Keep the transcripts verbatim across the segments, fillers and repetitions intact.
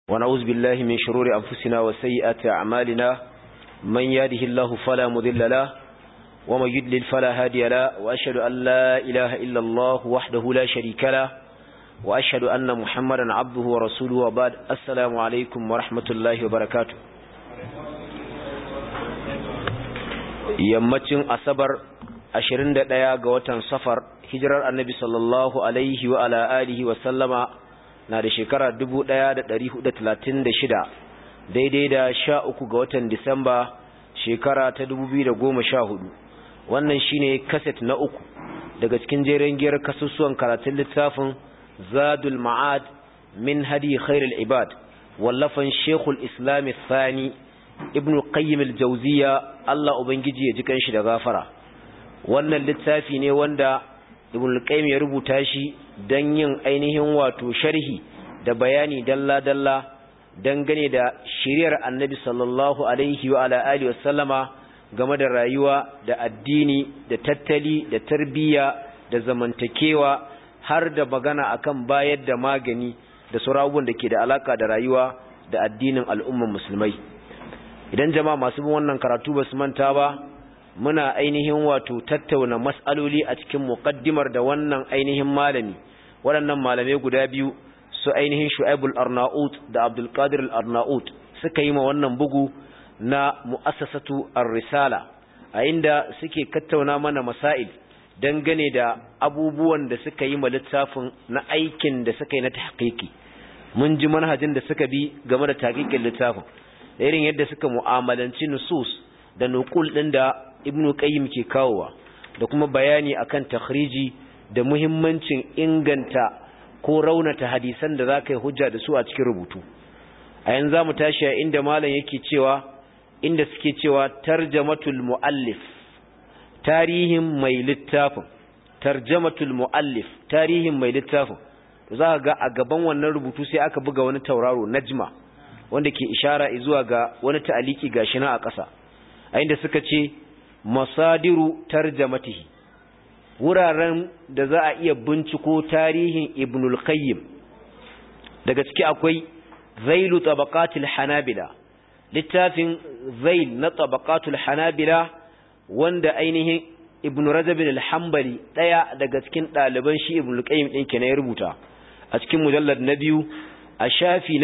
ونعوذ بالله من شرور أنفسنا وسيئات أعمالنا من يهده الله فلا مضل له ومن يضلل فلا هادي له وأشهد أن لا إله إلا الله وحده لا شريك له وأشهد أن محمدا عبده ورسوله وبعد السلام عليكم ورحمة الله وبركاته. yammacin asabar ashirin da ɗaya ga watan safar hijirar annabi sallallahu alaihi wa ala alihi wa sallama na da shekara dubu ɗaya da ɗari hudu da talatin da shida daidai da sha uku ga watan disamba shekara ta dubu biyu da goma sha hudu. Wannan shine kaset na uku daga cikin jerin giyar kasusuwan karatun littafin zadul ma'ad min hadi khairul ibad wallafan shekul islami thani ibn qayyim al-jawziya Allah ubangiji ya ji kanshi da gafara. Wannan littafi ne wanda ibn qayyim ya rubuta shi dan yin ainihin wato sharhi da bayani dalla dalla dangane da shiriyar annabi sallallahu alaihi wa ala alihi wasallama game da rayuwa da addini da tattali da tarbiyya da zamantakewa har da magana akan bayar da magani da sauran da ke da alaka da rayuwa da addinin al'umman musulmai. Idan jama'a masu bin wannan karatu ba su manta ba, muna ainihin wato tattauna mas'aloli a cikin muqaddimar da wannan ainihin malami waɗannan malamai guda biyu su ainihin Shu'aibul Arnaut da Abdul Qadir Al-Arnaut suka yi ma wannan bugu na mu'assasatu Ar-Risala, a inda suke tattauna mana masail dangane da abubuwan da suka yi ma littafin na aikin da suka yi na tahqiqi. Mun ji manhajin da suka bi game da tahqiqin littafin, irin yadda suka mu'amalanci nusus da nuqul din da Ibn Qayyim ke kawowa, da kuma bayani akan takhriji da muhimmancin inganta ko raunata hadisan da zaka yi hujja da su a cikin rubutu. A yanzu zamu tashi a inda malam yake cewa inda suke cewa tarjamatul muallif, tarihin mai littafin, tarjamatul muallif, tarihin mai littafin. Za ka ga a gaban wannan rubutu sai aka buga wani tauraro najma wanda ke ishara zuwa ga wani ta'aliki gashi na a ƙasa, a inda suka ce masadiru tarjamatihi, wuraren da za a iya binciko tarihin Ibnul Qayyim. Daga ciki akwai Zailu Tabaqatul Hanabila, littafin Zail na Tabaqatul Hanabila wanda ainihin Ibn Rajab al-Hanbali daya daga cikin ɗaliban shi Ibnul Qayyim din kenan ya rubuta a cikin mujallad na biyu a shafi na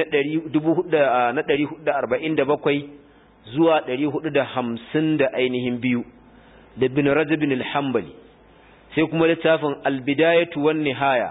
ɗari hudu da arba'in da bakwai zuwa ɗari hudu da hamsin da ainihin biyu da bin Rajabin al-Hanbali. Sai kuma littafin al-Bidayatu wan Nihaya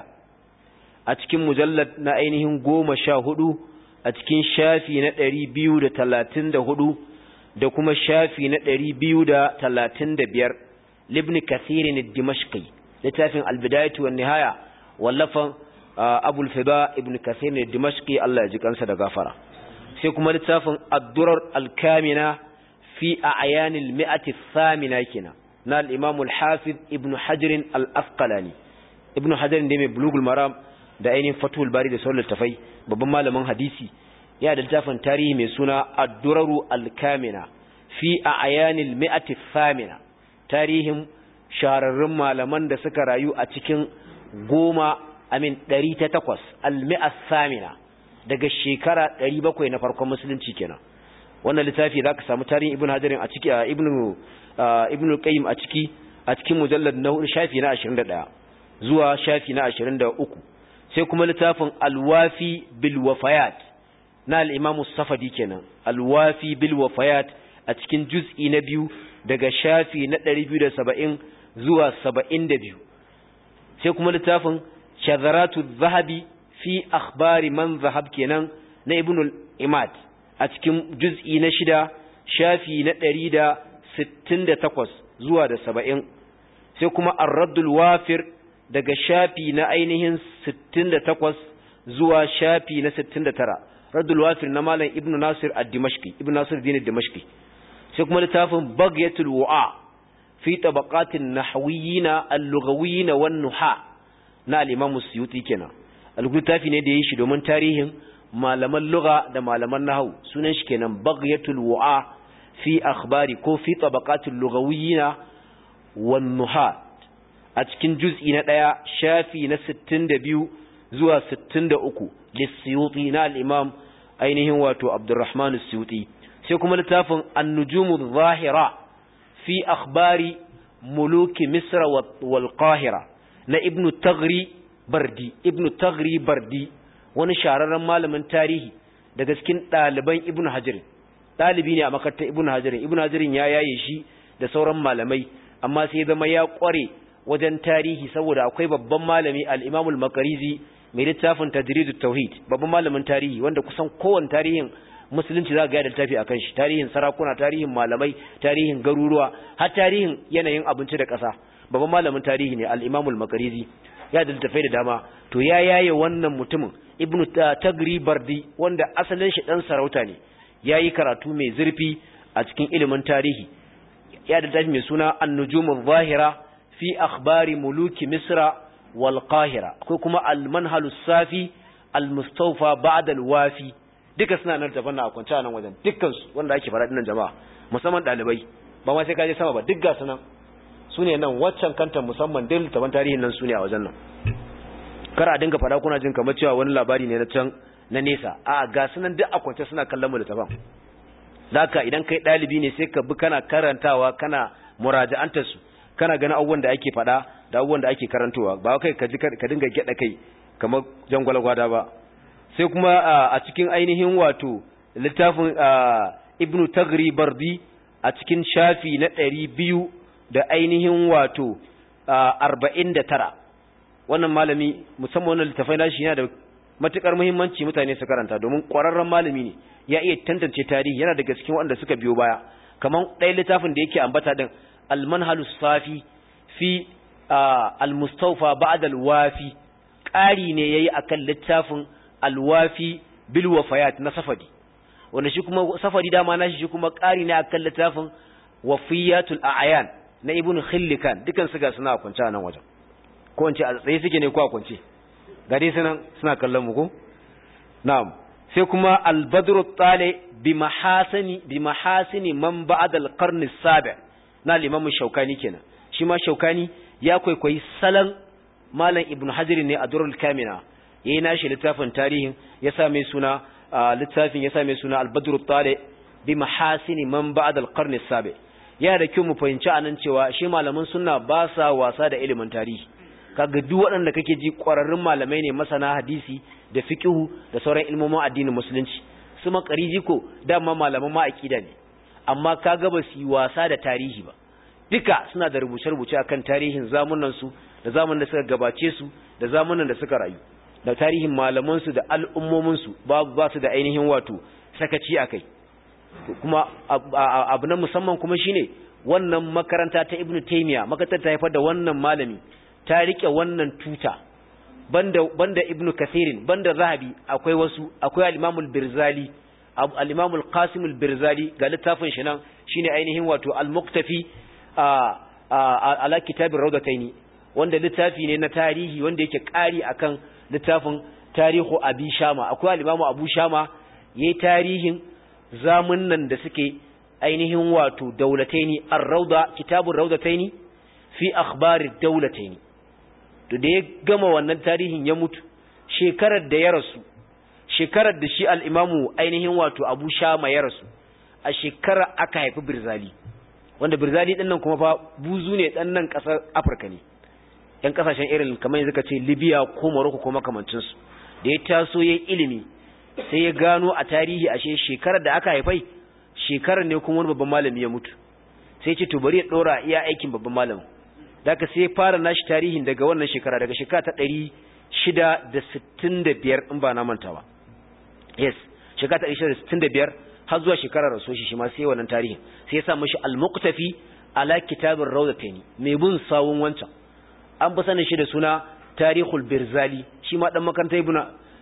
a cikin mujallad na ainihin goma sha hudu a cikin shafi na ɗari biyu da talatin da hudu da kuma shafi na ɗari biyu da talatin da biyar libni Kathirin ad-Dimashqi. Littafin al-Bidayatu wan Nihaya wallafan Abul Fida ibn Kathir ne Dimashqi, Allah ya ji kansa da gafara. Sai kuma littafin Ad-Durar al-Kamina fi a'yan al-mi'ati ath-thamina kina na al-Imam al-Hafiz Ibn Hajar al-Asqalani. Ibn Hajar ne mai Bulughul Maram da ainihin Fathul Bari da sauran littafai, babban malamin hadisi. Ya da littafin tarihi mai suna Ad-Durar al-Kamina fi a'yan al-mi'ati ath-thamina, tarihin shahararrun malaman da suka rayu a cikin goma amin ɗari ta takwas al-mi'a samina daga shekara ɗari bakwai na farkon musulunci kenan. Wannan littafi zaka samu tarihin Ibn Hajar a ciki, Ibn Ibn Qayyim a ciki a cikin mujallad na hudu shafi na ashirin da ɗaya zuwa shafi na ashirin da uku. Sai kuma littafin Al-Wafi bil Wafayat na al-Imam as-Safadi kenan, Al-Wafi bil Wafayat a cikin juz'i na biyu daga shafi na ɗari biyu da saba'in zuwa saba'in da biyu. Sai kuma littafin Shazaratu Zahabi fi akhbari man zahab kenan na Ibn al-Imad a cikin juz'i na shida shafi na ɗari da sittin da takwas zuwa da saba'in. Sai kuma Ar-Raddul Wafir daga shafi na ainihin sittin da takwas zuwa shafi na sittin da tara. Raddul Wafir na Malam Ibn Nasir ad-Dimashqi, Ibn Nasir din ad-Dimashqi. Sai kuma littafin Baghyatul Wa'a fi tabaqatin nahwiyina al-lughawiyina wan-nuha na al-Imam Suyuti kenan. Al-littafi ne da yayi shi domin tarihin malaman lugha da malaman nahwu, sunan shi kenan Baghyatul Wa'a fi akhbari ko fi tabaqatil lughawiyina wan-nuhat a cikin juz'i na ɗaya shafi na sittin da biyu zuwa sittin da uku lissiyuti na al-imam ainihin wato Abdurrahman as-Suyuti sai kuma littafin An-Nujumu adh-Dhahira fi akhbari muluki Misr wal Qahira na Ibn Taghri Bardi Ibn Taghri Bardi wani shahararren malamin tarihi daga cikin ɗaliban Ibn Hajar ɗalibi ne a makarantar Ibn Hajar Ibn Hajar ya yaye shi da sauran malamai amma sai zama ya kware wajen tarihi saboda akwai babban malami al-Imam al-Maqrizi mai littafin Tajridut Tauhid babban malamin tarihi wanda kusan kowanne tarihin musulunci za ga da littafi akan shi tarihin sarakuna tarihin malamai tarihin garuruwa har tarihin yanayin abinci da ƙasa babban malamin tarihi ne al-Imam al-Maqrizi ya da littafai da dama to ya yaye wannan mutumin Ibn Taghri Bardi wanda asalin shi dan sarauta ne yayi karatu mai zurfi a cikin ilimin tarihi ya da littafi mai suna An-Nujum adh-Dhahira fi akhbari muluki Misra wal Qahira ko kuma al-Manhal as-Safi al-Mustawfa ba'da al-Wafi duka suna nan tafanna a kwance a nan wajen dukkan su wanda ake fara dinnan jama'a musamman dalibai ba ma sai ka je sama ba duk ga sunan sune nan waccan kanta musamman din taban tarihin nan sune a wajen nan kar a dinga fada kuna jin kamar cewa wani labari ne na can na nesa a ga sunan duk a kwance suna kallon mu da taban zaka idan kai dalibi ne sai ka bi kana karantawa kana muraja'antar su kana ganin abubuwan da ake fada da abubuwan da ake karantowa ba kai ka ji ka dinga geda kai kamar jangwala gwada ba sai kuma a cikin ainihin wato littafin Ibn Taghri Bardi a cikin shafi na ɗari biyu da ainihin wato arba'in da tara wannan malami musamman wannan littafai nashi yana da matukar muhimmanci mutane su karanta domin ƙwararren malami ne ya iya tantance tarihi yana daga cikin waɗanda suka biyo baya kamar ɗaya littafin da yake ambata din al-Manhalus Safi fi al-Mustawfa ba'da al-Wafi ƙari ne yayi akan littafin al-Wafi bil Wafayat na Safadi wanda shi kuma Safadi dama nashi shi kuma ƙari ne akan littafin Wafiyatul A'yan na Ibn Khillikan dukan su ga suna kwance a nan wajen ko wance a tsaye suke ne ko a kwance ga dai suna suna kallon mu ko na'am sai kuma al-Badr at-Tali bi mahasini bi mahasini man ba'da al-qarn as-sabi' na Imam Shawkani kenan shi ma Shawkani ya kwaikwayi salan Malam Ibn Hajar ne a Durrul Kamina yayin nashi littafin tarihin ya sa mai suna littafin ya sa mai suna al-Badr at-Tali bi mahasini man ba'da al-qarn as-sabi' yana da kyau mu fahimci anan cewa shi malaman sunna ba sa wasa da ilimin tarihi kaga duk waɗanda kake ji ƙwararrun malamai ne masana hadisi da fiqhu da sauran ilmomin addinin musulunci su makariji ko dama malaman ma aqida ne amma kaga ba su yi wasa da tarihi ba duka suna da rubuce-rubuce akan tarihin zamanin su da zamanin da suka gabace su da zamanin da suka rayu da tarihin malaman su da al'ummomin su ba ba su da ainihin wato sakaci akai kuma abu na musamman kuma shine wannan makaranta ta Ibn Taymiyyah makarantar ta haifar da wannan malami ta rike wannan tuta banda banda Ibn Kathirin banda Zahabi akwai wasu akwai al-Imam al-Birzali al-Imam al-Qasim al-Birzali ga littafin shi nan shine ainihin wato al-Muqtafi ala kitab ar-Rawdatayn wanda littafi ne na tarihi wanda yake kari akan littafin tarihu Abi Shama akwai al-Imam Abu Shama yayi tarihin zamunnan da suke ainihin wato daulataini ar-rawda kitabur rawdataini fi akhbari daulataini to da ya gama wannan tarihin ya mutu shekarar da ya rasu shekarar da shi al-imamu ainihin wato Abu Shama ya rasu a shekarar aka haifi Birzali wanda Birzali din nan kuma fa buzu ne dan nan kasar Afirka ne yan kasashen irin kamar yanzu kace Libya ko Morocco ko makamancin su da ya taso yayin ilimi sai ya gano a tarihi ashe shekarar da aka haifai shekarar ne kuma wani babban malami ya mutu sai ce to bari ya dora iya aikin babban malamin daga sai fara nashi tarihin daga wannan shekara daga shekara ta ɗari shida da sittin da biyar in ba na manta ba yes shekara ta ɗari shida da sittin da biyar har zuwa shekarar raso shi shi ma sai wannan tarihin sai ya sa mashi al-Muqtafi ala kitabir rawdatayn mai bin sawun wancan an fi sanin shi da suna Tarihul Birzali shi ma dan makarantar ibnu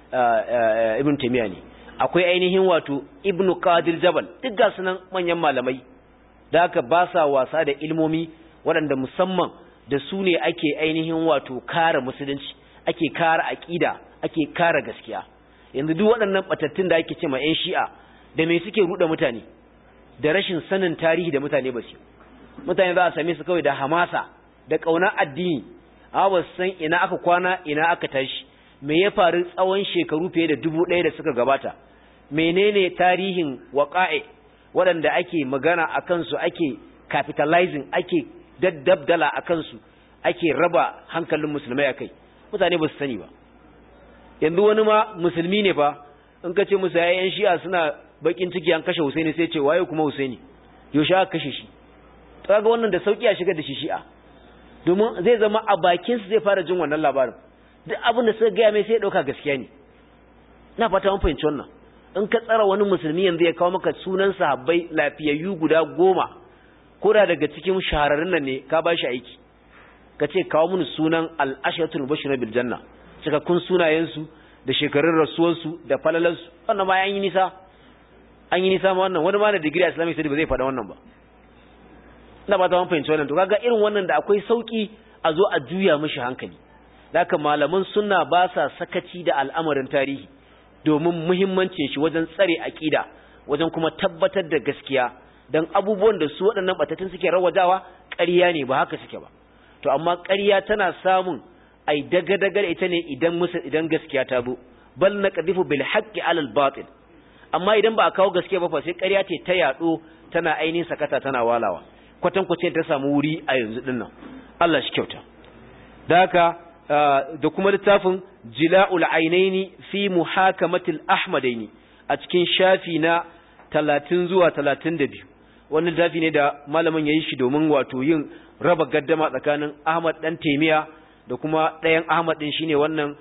ibn Taymiyyah ne akwai ainihin wato Ibn Qadir Jabal duk ga sunan manyan malamai da haka ba sa wasa da ilmomi waɗanda musamman da su ne ake ainihin wato kare musulunci ake kare aqida ake kare gaskiya yanzu duk waɗannan batattun da ake cewa ƴan Shi'a da me suke ruda mutane da rashin sanin tarihi da mutane ba su mutane za a same su kawai da hamasa da kauna addini a ba san ina aka kwana ina aka tashi me ya faru tsawon shekaru fiye da dubu ɗaya da suka gabata menene tarihin waqa'i waɗanda ake magana akan su ake capitalizing ake daddabdala akan su ake raba hankalin musulmai akai mutane ba su sani ba yanzu wani ma musulmi ne fa in ka ce musu yayin shi'a suna bakin ciki an kashe Husaini sai ce waye kuma Husaini yaushe aka kashe shi kaga wannan da sauki a shigar da shi shi'a domin zai zama a bakin su zai fara jin wannan labarin duk abin da suka ga mai sai ya dauka gaskiya ne ina fata mun fahimci wannan in ka tsara wani musulmi yanzu ya kawo maka sunan sahabbai lafiyayyu guda goma ko da daga cikin shahararrun nan ne ka bashi aiki ka ce kawo mun sunan al-ashratul mubashshirun bil janna cikakkun sunayen su da shekarun rasuwar su da falalan su wannan ma an yi nisa an yi nisa ma wannan wani ma da degree Islamic study ba zai faɗa wannan ba ina ba ta mun fahimci wannan to kaga irin wannan da akwai sauki a zo a juya mishi hankali haka malaman sunna ba sa sakaci da al'amarin tarihi domin muhimmancin shi wajen tsare aqida wajen kuma tabbatar da gaskiya dan abubuwan da su waɗannan batatun suke rawajawa ƙarya ne ba haka suke ba to amma ƙarya tana samun ai daga-daga ita ne idan musu idan gaskiya ta zo bal naqdifu bil haqqi alal batil amma idan ba a kawo gaskiya ba fa sai ƙarya ce ta yado tana ainihin sakata tana walawa kwatan kwace ta samu wuri a yanzu dinnan Allah shi kyauta da haka da kuma littafin Jila'ul Ainaini fi Muhakamatil Ahmadaini a cikin shafi na talatin zuwa talatin da biyu wannan littafi ne da malamin yayin shi domin wato yin raba gaddama tsakanin Ahmad dan Taymiya da kuma ɗayan Ahmad din shine wannan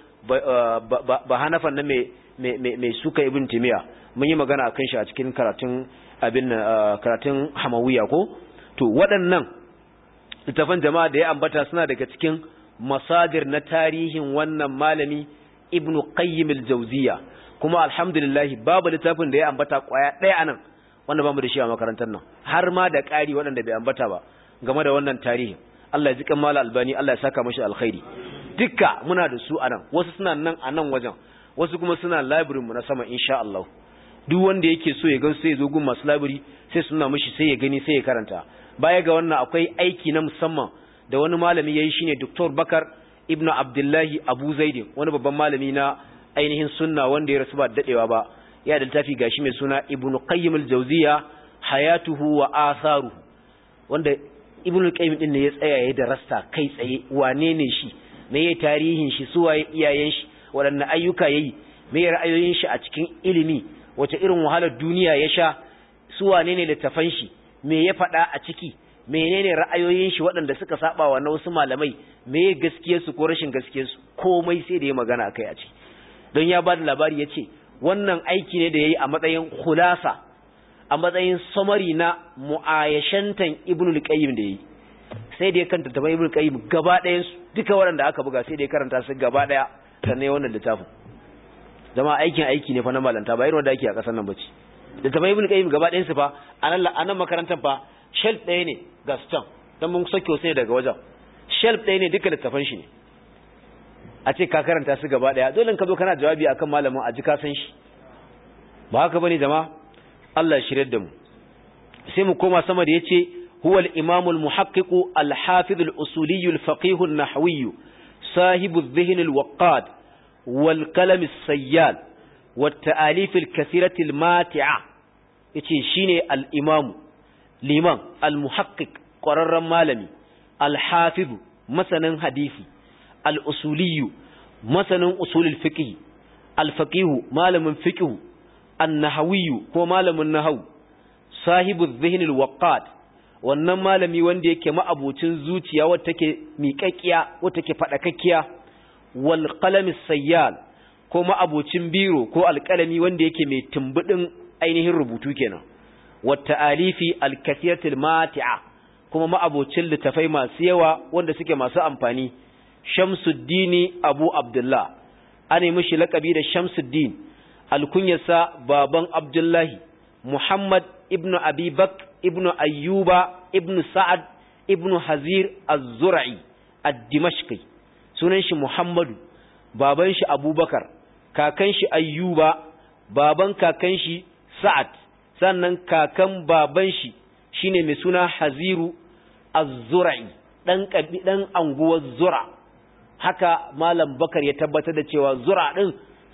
ba Hanafan na mai mai suka Ibn Taymiya mun yi magana akan shi a cikin karatun abin karatun Hamawiya ko to waɗannan littafan jama'a da ya ambata suna daga cikin masadir na tarihin wannan malami Ibn Qayyim al-Jawziyya kuma alhamdulillah babu littafin da ya ambata kwaya ɗaya anan wanda bamu da shi a makarantar nan har ma da ƙari waɗanda bai ambata ba game da wannan tarihin Allah ya ji kamala albani Allah ya saka mashi alkhairi dukka muna da su anan wasu suna nan a nan wajen wasu kuma suna library mu na sama insha Allah duk wanda yake so ya ga sai ya zo gun masu library sai suna mishi sai ya gani sai ya karanta baya ga wannan akwai aiki na musamman da wani malami yayi shine Dr. Bakar Ibn Abdullahi Abu Zaid wani babban malami na ainihin sunna wanda ya rasu ba dadewa ba ya da littafi gashi mai suna Ibn Qayyim al-Jawziyya hayatuhu wa atharuhu wanda Ibn Qayyim din ne ya tsaya yayin da rasta kai tsaye wane ne shi me yayi tarihin shi suwaye iyayen shi wadannan ayyuka yayi me ra'ayoyin shi a cikin ilimi wace irin wahalar duniya ya sha suwane ne littafan shi me ya faɗa a ciki menene ra'ayoyin shi waɗanda suka saba wa na wasu malamai me gaskiyar su ko rashin gaskiyar su komai sai da ya magana akai a ciki don ya ba da labari yace wannan aiki ne da yayi a matsayin khulasa a matsayin summary na mu'ayashantan Ibnul Qayyim da yayi sai da ya kanta taban Ibnul Qayyim gaba ɗayan su duka waɗanda aka buga sai da ya karanta su gaba ɗaya sannan ya wannan littafin zama aikin aiki ne fa na malanta ba irin wanda ake a ƙasar nan bace da taban Ibnul Qayyim gaba ɗayan su fa anan anan makarantar fa shelf ɗaya ne ga can don mun sauke wasu ne daga wajen shelf ɗaya ne duka littafan shi ne a ce ka karanta su gaba ɗaya dole ka zo kana jawabi akan malamin a ji ka san shi ba haka bane jama'a Allah ya shirye da mu sai mu koma sama da yace huwa al-imam al-muhaqqiq al-hafiz al-usuli al-faqih an-nahwi sahib adh-dhihn al-waqqad wal qalam as-sayyal wat ta'alif al-kathirah al-mati'a yace shine al-imam liman al-muhaqqiq ƙwararren malami al-hafizu masanin hadisi al-usuliyu masanin usulul fiqh al-faqihu malamin fiqh an-nahawiyu ko malamin nahwu sahibu adh-dhihn al-waqqat wannan malami wanda yake ma'abucin zuciya wacce take miƙaƙiya wacce take fadakakkiya wal qalam as-sayyal ko ma'abucin biro ko alƙalami wanda yake mai tumbudin ainihin rubutu kenan wata'alifi al-kathiratil mati'a kuma ma'abocin littafai masu yawa wanda suke masu amfani Shamsuddin Abu Abdullah ane mishi lakabi da Shamsuddin alkunyarsa baban Abdullahi Muhammad ibn Abi Bakr ibn Ayyuba ibn Sa'ad ibn Hazir az-Zur'i ad-Dimashqi sunan shi Muhammadu baban shi Abubakar kakan shi Ayyuba baban kakan shi Sa'ad sannan kakan baban shi shine mai suna Haziru az-Zur'i dan kabi dan anguwar Zura haka malam Bakar ya tabbatar da cewa Zura din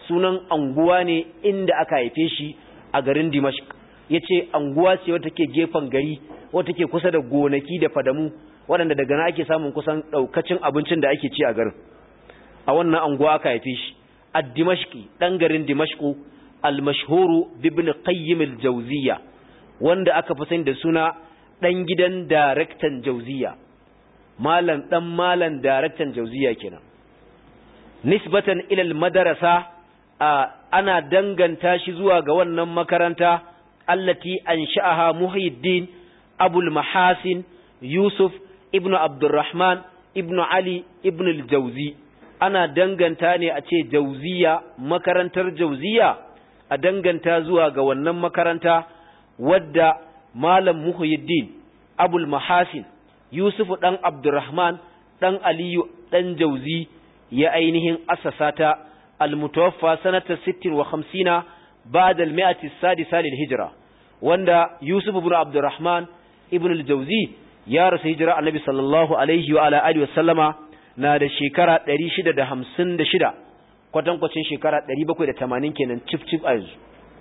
sunan anguwa ne inda aka haife shi a garin Dimashq. Yace anguwa ce wata take gefen gari, wata take kusa da gonaki da fadamu, waɗanda daga nan ake samun kusan daukacin abincin da ake ci a garin. A wannan anguwa aka haife shi. Ad-Dimashqi, dan garin Dimashq, al-mashhuru bi Ibn Qayyim al-Jawziyya, wanda aka fi sani da suna dan gidan daraktan Jawziyya. Malam dan malam daraktan Jawziyya kenan. Nisbatan ila al-madrasa, ana danganta shi zuwa ga wannan makaranta allati ansha'aha Muhyiddin Abul Mahasin Yusuf ibn Abdurrahman ibn Ali ibn al-Jawzi. Ana danganta ne a ce Jawziya, makarantar Jawziya, a danganta zuwa ga wannan makaranta wadda Malam Muhyiddin Abul Mahasin Yusuf dan Abdurrahman dan Aliyu dan Jawzi ya ainihin asasata, al-mutawaffa sanata sittin wa khamsina ba'da al-mi'ati as-sadisa lil-hijra, wanda Yusuf ibn Abdurrahman ibn al-Jawzi ya rasu hijira Annabi sallallahu alaihi wa ala alihi wa sallama na da shekara ɗari shida da hamsin da shida, kwatankwacin shekara ɗari bakwai da tamanin kenan cif cif a yanzu.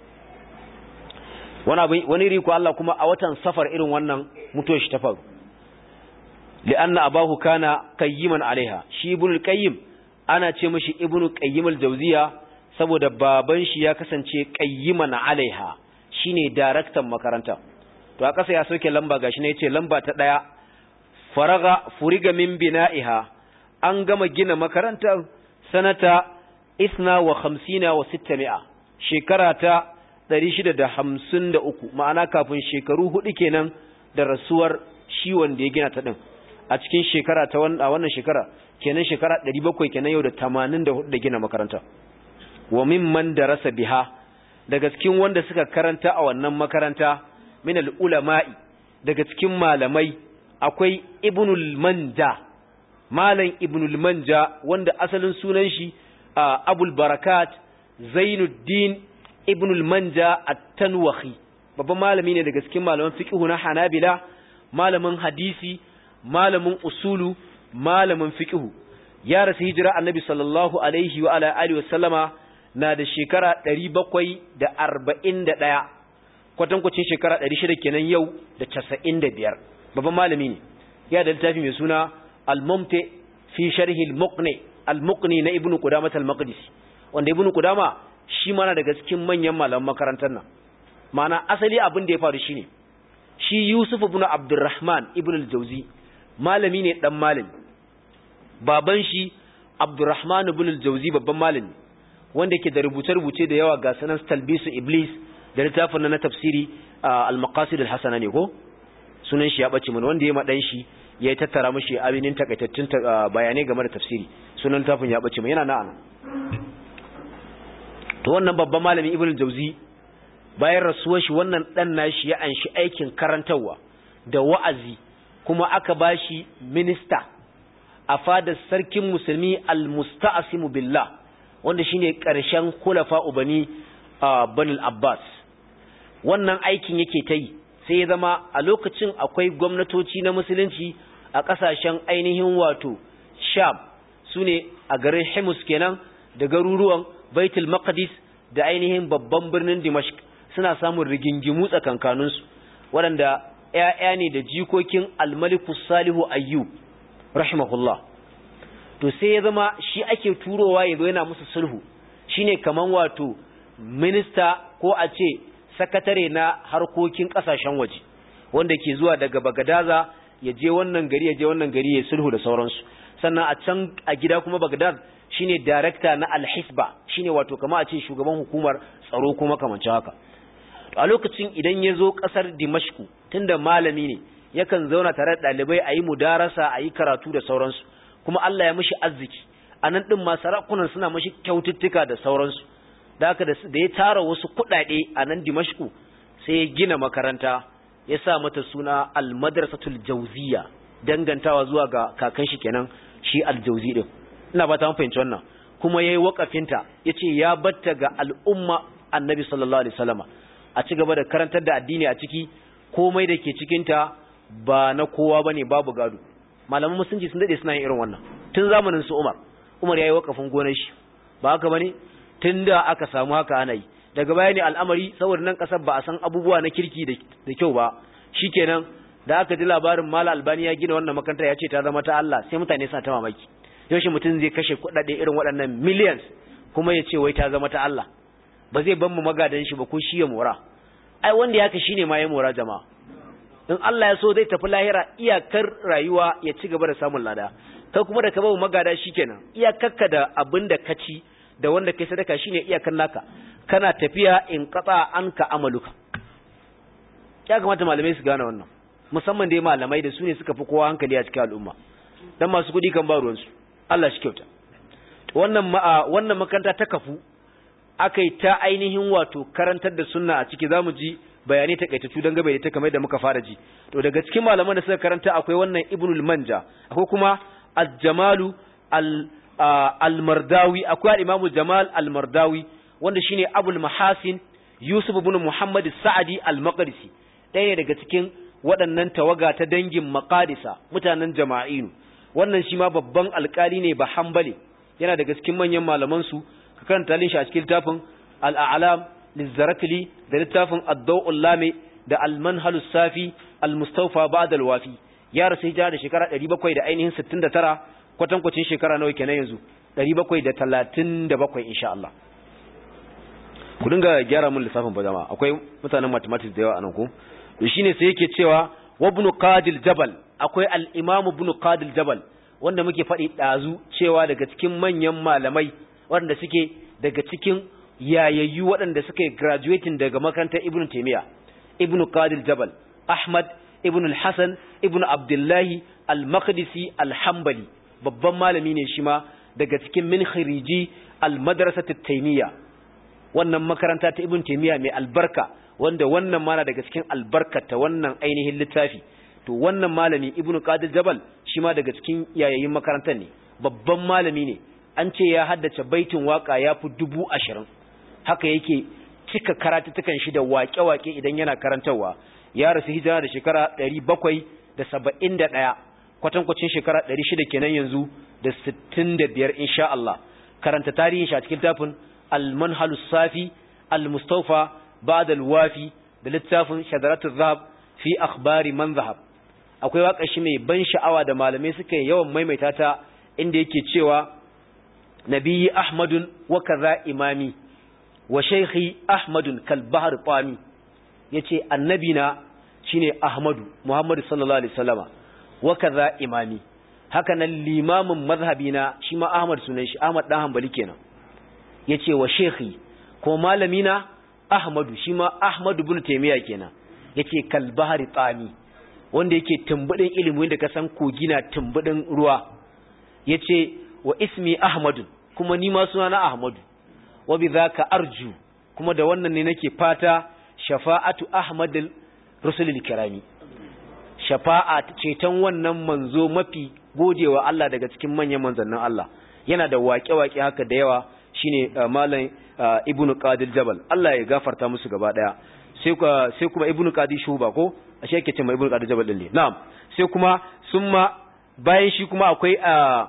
Wani wani riko Allah kuma a watan Safar irin wannan mutuwar shi ta faru. Li'anna abahu kana qayyiman alaiha. Shi Ibn al-Qayyim ana ce mishi Ibn Qayyim al-Jawziya saboda baban shi ya kasance qayyiman alaiha, shine daraktan makaranta. To a kasa ya soke lamba gashi ne yace lamba ta daya, faraga furiga min bina'iha, an gama gina makarantar sanata isna wa khamsina wa sittami'a, shekara ta ɗari shida da hamsin da uku, ma'ana kafin shekaru hudu kenan da rasuwar shi wanda ya gina ta din. A cikin shekara ta wannan shekara kenan shekara ɗari bakwai kenan yau da tamanin da hudu da gina makaranta. Wa mimman darasa biha, daga cikin wanda suka karanta a wannan makaranta min al-ulama'i, daga cikin malamai akwai Ibnul Manja, Malam Ibnul Manja, wanda asalin sunan shi Abul Barakat Zainuddin Ibnul Manja At-Tanwahi, babban malami ne daga cikin malaman fiqh na Hanabila, malamin hadisi, malamin usulu, malamin fiqh. Ya rasu hijira Annabi sallallahu alaihi wa ala alihi wa sallama na da shekara ɗari bakwai da arba'in da ɗaya, kwatankwacin shekara ɗari shida kenan yau da casa'in da biyar. Babban malami ne. Ya da littafi mai suna Al-Mumti fi sharhi al-Muqni, Al-Muqni na Ibn Qudamah al-Maqdisi, wanda Ibn Qudamah shi ma na daga cikin manyan malaman makarantar nan. Ma'ana asali abin da ya faru shine, shi Yusuf ibn Abdurrahman ibn al-Jawzi malami ne dan malami. Baban shi Abdurrahman ibn al-Jawzi babban malami, wanda ke da rubuce-rubuce da yawa ga sanan Talbisu Iblis da littafin na tafsiri al-Maqasid al-Hasana ne ko sunan shi ya bace mun, wanda ya ma dan shi ya tattara mishi abinin takaitattun bayanai game da tafsiri, sunan littafin ya bace mun, yana na'ana. To wannan babban malami Ibn al-Jawzi bayan rasuwar shi, wannan dan nashi ya anshi aikin karantawa da wa'azi, kuma aka bashi minista a fadar sarkin musulmi al-Musta'sim billah, wanda shine karshen khulafa bani Bani al-Abbas. Wannan aikin yake ta yi, sai ya zama a lokacin akwai gwamnatoci na musulunci a kasashen ainihin wato Sham, sune a garin Himus kenan da garuruwan Baitul Maqdis da ainihin babban birnin Dimashq, suna samun rigingimu tsakankaninsu, waɗanda ‘ya'ya ne da jikokin Al-Malikus Salihu Ayyub rahimahullah. To sai ya zama shi ake turowa ya zo yana musu sulhu, shine kaman wato minista ko a ce sakatare na harkokin ƙasashen waje, wanda ke zuwa daga Bagadaza ya je wannan gari ya je wannan gari ya sulhu da sauransu. Sannan a can a gida kuma Bagdad shine director na Al-Hisba, shine wato kama a ce shugaban hukumar tsaro kuma kamancin haka. A lokacin idan ya zo kasar Dimashku, tunda malami ne, yakan zauna tare da dalibai a yi mudarasa, a yi karatu da sauransu, kuma Allah ya mishi arziki. A nan ɗin ma sarakunan suna mishi kyaututtuka da sauransu. Da haka da ya tara wasu kuɗaɗe a nan Dimashku, sai ya gina makaranta, ya sa mata suna Al-Madrasatul Jawziyya, dangantawa zuwa ga kakan shi kenan, shi Al-Jawzi din. Ina ba ta fahimci wannan. Kuma yayi wakafinta, yace ya batta ga al'umma Annabi sallallahu alaihi wasallama, a ci gaba da karantar da addini a ciki, komai da ke cikin ta ba na kowa bane, babu gado. Malaman musulunci sun dade suna yin irin wannan tun zamanin su Umar. Umar yayi wakafin gonar shi, ba haka bane? tunda aka samu haka ana yi. Daga baya ne al'amari saboda nan kasar ba a san abubuwa na kirki da kyau ba, shikenan da aka ji labarin Malam Albani ya gina wannan makaranta ya ce ta zama ta Allah, sai mutane suna ta mamaki. Yaushe mutum zai kashe kuɗaɗe irin waɗannan millions kuma ya ce wai ta zama ta Allah, ba zai ban mu magadan shi ba ko shi ya mora. Ai wanda ya ka shine ma ya mora jama'a. In Allah ya so zai tafi lahira iyakar rayuwa ya ci gaba da samun lada, kai kuma da ka babu magada shikenan iyakarka da abin da ka ci da wanda kai sadaka shine iyakar naka, kana tafiya in qata anka amaluka. Ya kamata malamai su gane wannan, musamman dai malamai da su ne suka fi kowa hankali a cikin al'umma, dan masu kudi kan ba ruwan su. Allah shi kyauta. Wannan wannan makaranta ta kafu akai ta ainihin wato karantar da sunna a ciki, zamu ji bayanai takaitattu dan gabe da ta kamar da muka fara ji. To daga cikin malaman da suka karanta akwai wannan Ibnul Manja, akwai kuma Al-Jamalu Al-Mardawi, akwai al-Imam Jamal Al-Mardawi wanda shine Abul Mahasin Yusuf ibn Muhammad Sa'di Al-Maqdisi, ɗaya daga cikin waɗannan tawaga ta dangin Maqadisa, mutanen Jama'inu. Wannan shi ma babban alƙali ne ba Hanbali, yana daga cikin manyan malaman su. Ka karanta lin shi a cikin littafin Al-A'lam Lizarakli da littafin Ad-Daw'ul Lami da Al-Manhalus Safi Al-Mustawfa Ba'd Al-Wafi. Ya rasu hijira da shekara ɗari bakwai da ainihin sittin da tara, kwatankwacin shekara nawa kenan yanzu? ɗari bakwai da talatin da bakwai insha Allah. Ku dinga gyara mun lissafin ba jama'a, akwai mutanen mathematics da yawa anan ko. Shine sai yake cewa wa ibn Qadil Jabal, akwai al-Imam ibn Qadil Jabal wanda muke faɗi ɗazu cewa daga cikin manyan malamai waɗanda suke daga cikin yayayyu waɗanda suka yi graduating daga makarantar Ibn Taymiyyah. Ibn Qadil Jabal, Ahmad ibn al-Hasan ibn Abdullahi al-Maqdisi al-Hanbali, babban malami ne shi ma daga cikin min khiriji al-Madrasat at-Taymiyyah, wannan makaranta ta Ibn Taymiyyah mai albarka, wanda wannan mana daga cikin albarkata wannan ainihin littafi. To wannan malami Ibn Qadil Jabal shi ma daga cikin yayayin makarantar ne, babban malami ne, an ce ya haddace baitin waka ya fi dubu ashirin, haka yake cika karatutukan shi da waƙe-waƙe idan yana karantarwa. Ya rasu hijira da shekara ɗari bakwai da saba'in da ɗaya, kwatankwacin shekara ɗari shida kenan yanzu da sittin da biyar insha Allah. Karanta tarihin shi a cikin tafin Al-Manhalus Safi Al-Mustawfa Ba'd Al-Wafi da littafin Shadaratul Zahab fi akhbari man zahab. Akwai waƙar shi mai ban sha'awa da malamai suka yawan maimaita ta, inda yake cewa nabiyyi Ahmadun wa kaza imami wa shaykhi Ahmadun kal bahr qami. Yace annabina shine Ahmadu Muhammadu sallallahu alaihi wasallama wa kaza imami, haka nan limamin mazhabina shi ma Ahmad sunan shi Ahmad dan Hanbali kenan. Yace wa shaykhi ko malamina Ahmadu shi ma Ahmadu ibn Taymiyyah kenan. Yace kal bahr qami, wanda yake tumbudin ilimi wanda ka san kogi na tumbudin ruwa. Yace wa ismi Ahmadu, kuma ni ma sunana Ahmadu, wa bidhaka arju, kuma da wannan ne nake fata shafa'atu Ahmadul Rasulul Kirami, shafa'a ceton wannan manzo mafi godewa Allah daga cikin manyan manzannin Allah. Yana da waƙe-waƙe haka da yawa, shine malam Ibn Qadil Jabal, Allah ya gafarta musu gaba daya. Sai sai kuma Ibn Qadi Shuba ko ashe yake cewa Ibn Qadi Jabal din ne. Na'am. Sai kuma summa bayan shi kuma akwai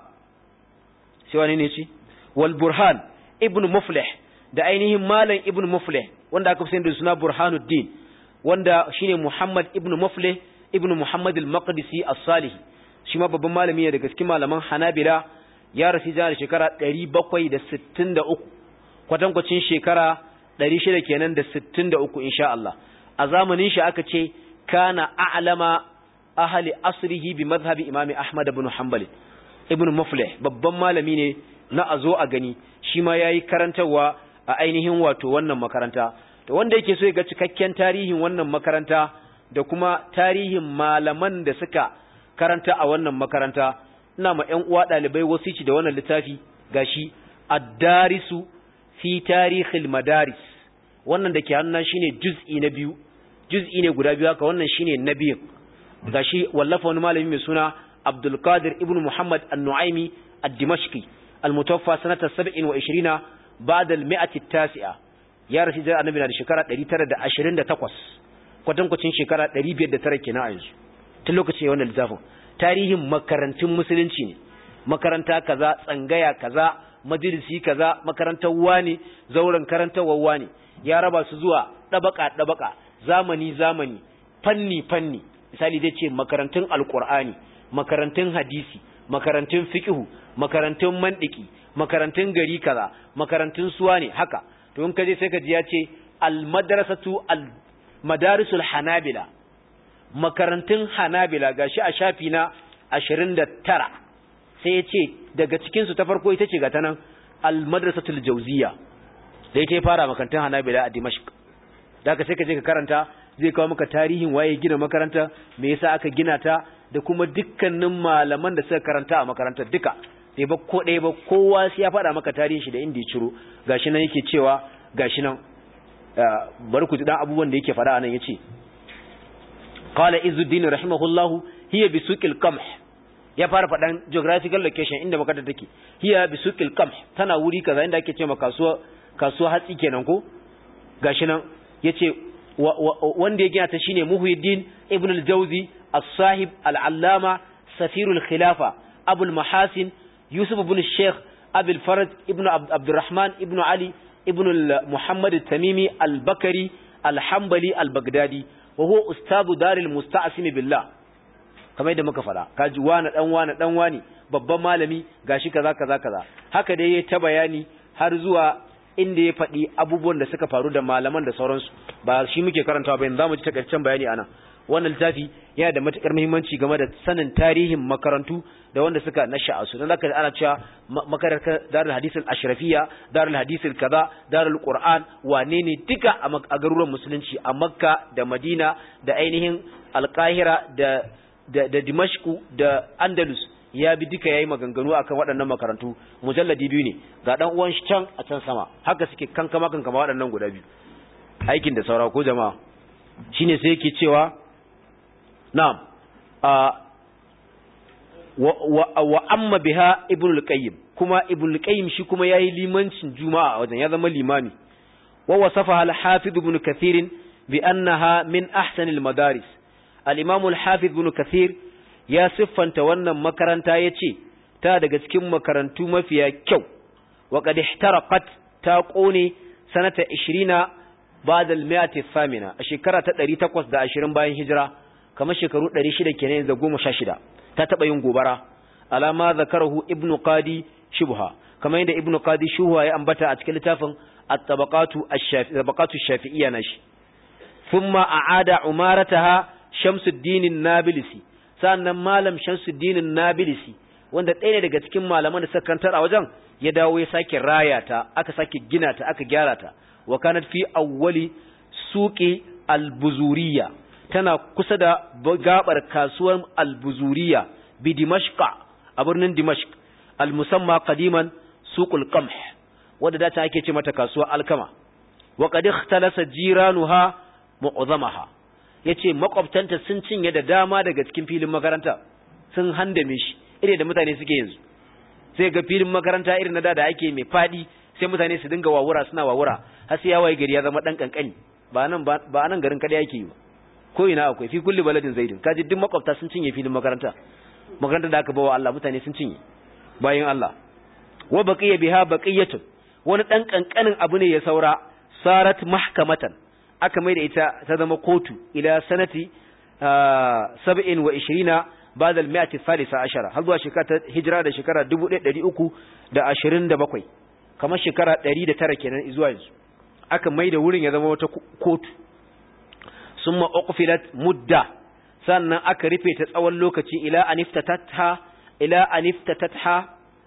sai wani ne shi wal Burhan Ibn Muflih, da ainihin malam Ibn Muflih wanda aka fi da suna Burhanuddin, wanda shine Muhammad Ibn Muflih Ibn Muhammad al-Maqdisi as-Salih, shi ma babban malami ne daga cikin malaman Hanabila. Ya rasu da shekara ɗari bakwai da sittin da uku, kwatankwacin shekara ɗari shida kenan da sittin da uku insha Allah. A zamanin shi aka ce kana a'lama ahli asrihi bi madhhabi Imam Ahmad ibn Hanbal. Ibn Muflih babban malami ne na azo a gani, shi ma yayi karantawa a ainihin wato wannan makaranta. To wanda yake so ya ga cikakken tarihin wannan makaranta da kuma tarihin malaman da suka karanta a wannan makaranta, ina ma ƴan uwa dalibai wasici da wannan littafi gashi Ad-Darisu fi Tarihil Madaris. Wannan dake hannuna shine juz'i na biyu, juz'i ne guda biyu haka, wannan shine na biyu. Gashi wallafa wani malami mai suna Abdul Qadir ibn Muhammad An-Nu'aymi Ad-Dimashqi, al-mutawaffa sanata sab'in wa ishirina ba'da al-mi'ati at-tasi'a. Ya rasu da annabi da shekara ɗari tara da ashirin da takwas, kwatankwacin shekara ɗari biyar da tara kenan a yanzu. Tun lokaci wannan littafin tarihin makarantun musulunci ne, makaranta kaza, tsangaya kaza, majalisi kaza makarantar wani zauren karantarwar wani ya raba su zuwa dabaka dabaka zamani zamani fanni fanni misali zai ce makarantun alqur'ani makarantun hadisi makarantun fiqh makarantun mandiki makarantun gari kaza makarantun suwa ne haka to in kaje sai ka ji ya ce al madrasatu al madarisul hanabila makarantun hanabila gashi a shafi na ashirin da tara sai ya ce daga cikinsu ta farko ita ce ga ta nan al-madrasatul jawziya da ita ya fara makarantun hanabila a dimashq da ka sai ka je ka karanta zai kawo maka tarihin waye gina makaranta me yasa aka gina ta da kuma dukkanin malaman da suka karanta a makarantar duka sai ba ko ɗaya ba kowa sai ya faɗa maka tarihin shi da inda ya ciro gashi nan yake cewa gashi nan bari ku ji dan abubuwan da yake faɗa anan yace qala izuddin rahimahullahu hiya bisuqil qamh ya fara fadan geographical location inda makarantar take hiya bisuqil qamh tana wuri kaza inda ake cewa kasuwa kasuwa hatsi kenan ko gashi nan yace wanda ya gina ta shine Muhyiddin ibn al-Jawzi as-sahib al-allama safirul khilafa abul mahasin yusuf ibn al-sheikh abul faraj ibn abdurrahman ibn ali ibn muhammad al-tamimi al-bakari al-hanbali al-baghdadi wa huwa ustadu daril musta'sim billah kamar yadda muka fada kaji wani dan wani dan wani babban malami gashi kaza kaza kaza haka dai yayi ta bayani har zuwa inda ya faɗi abubuwan da suka faru da malaman da sauransu ba shi muke karantawa ba yanzu zamu ji takaitaccen bayani ana wannan littafi yana da matukar muhimmanci game da sanin tarihin makarantu da wanda suka nasha'a su dan zaka ana cewa makarantar Darul Hadith al-Ashrafiyya Darul Hadith al-Kaza Darul Qur'an wane ne duka a garuruwan musulunci a Makka da Madina da ainihin Al-Qahira da da, da Dimashq da Andalus ya bi duka yayi maganganu akan waɗannan makarantu mujalladi biyu ne ga dan uwan shi can a can sama haka suke kankama kankama waɗannan guda biyu aikin da saura ko jama'a shine sai yake cewa na'am a wa, wa, wa amma biha ibn al-qayyim kuma ibn al-qayyim shi kuma yayi limancin juma'a a wajen ya zama limami wa wasafaha al-hafiz ibn kathir bi annaha min ahsan al-madaris al-imam al-hafiz ibn kathir ya siffanta wannan makaranta yace ta daga cikin makarantu mafiya kyau wa qad ihtaraqat ta kone sanata ishirin ba'da al-mi'ati thamina a shekara ta ɗari takwas da ashirin bayan hijira kamar shekaru ɗari shida kenan da goma sha shida ta taba yin gobara alama zakarahu ibnu qadi shubha kamar yadda ibnu qadi shubha ya ambata a cikin littafin at-tabaqatu ash-shafi'iyya tabaqatu ash-shafi'iyya nashi thumma a'ada umarataha shamsuddin an-nabilisi sannan malam shamsuddin an-nabilisi wanda ɗaya ne daga cikin malaman da suka kantar a wajen ya dawo ya sake raya ta aka sake gina ta aka gyara ta wa kanat fi awwali suqi al-buzuriyya tana kusa da gabar kasuwar al-buzuriyya bi dimashq a birnin dimashq al-musamma qadiman suqul qamh wanda da ta ake ce mata kasuwar alkama wa qad ikhtalasa jiranuha mu'zamaha yace makwabtanta sun cinye da dama daga cikin filin makaranta sun handame shi ire da mutane suke yanzu sai ga filin makaranta irin na da da ake mai fadi sai mutane su dinga wawura suna wawura har sai yawaye gari ya zama dan kankani ba nan ba nan garin kada yake yi ba ko ina akwai fi kulli baladin zaidun kaji duk makwabta sun cinye filin makaranta makaranta da aka bawa Allah mutane sun cinye bayan Allah wa baqiya biha baqiyatun wani dan kankanin abu ne ya saura sarat mahkamatan aka mai da ita ta zama kotu ila sanati sab'in wa ishirina ba'da al-mi'ati thalitha ashara har zuwa shekara hijira da shekara dubu ɗaya da ɗari uku da ashirin da bakwai kamar shekara ɗari da tara kenan zuwa yanzu aka mai da wurin ya zama wata kotu summa uqfilat mudda sannan aka rufe ta tsawon lokaci ila aniftatatha ila aniftatatha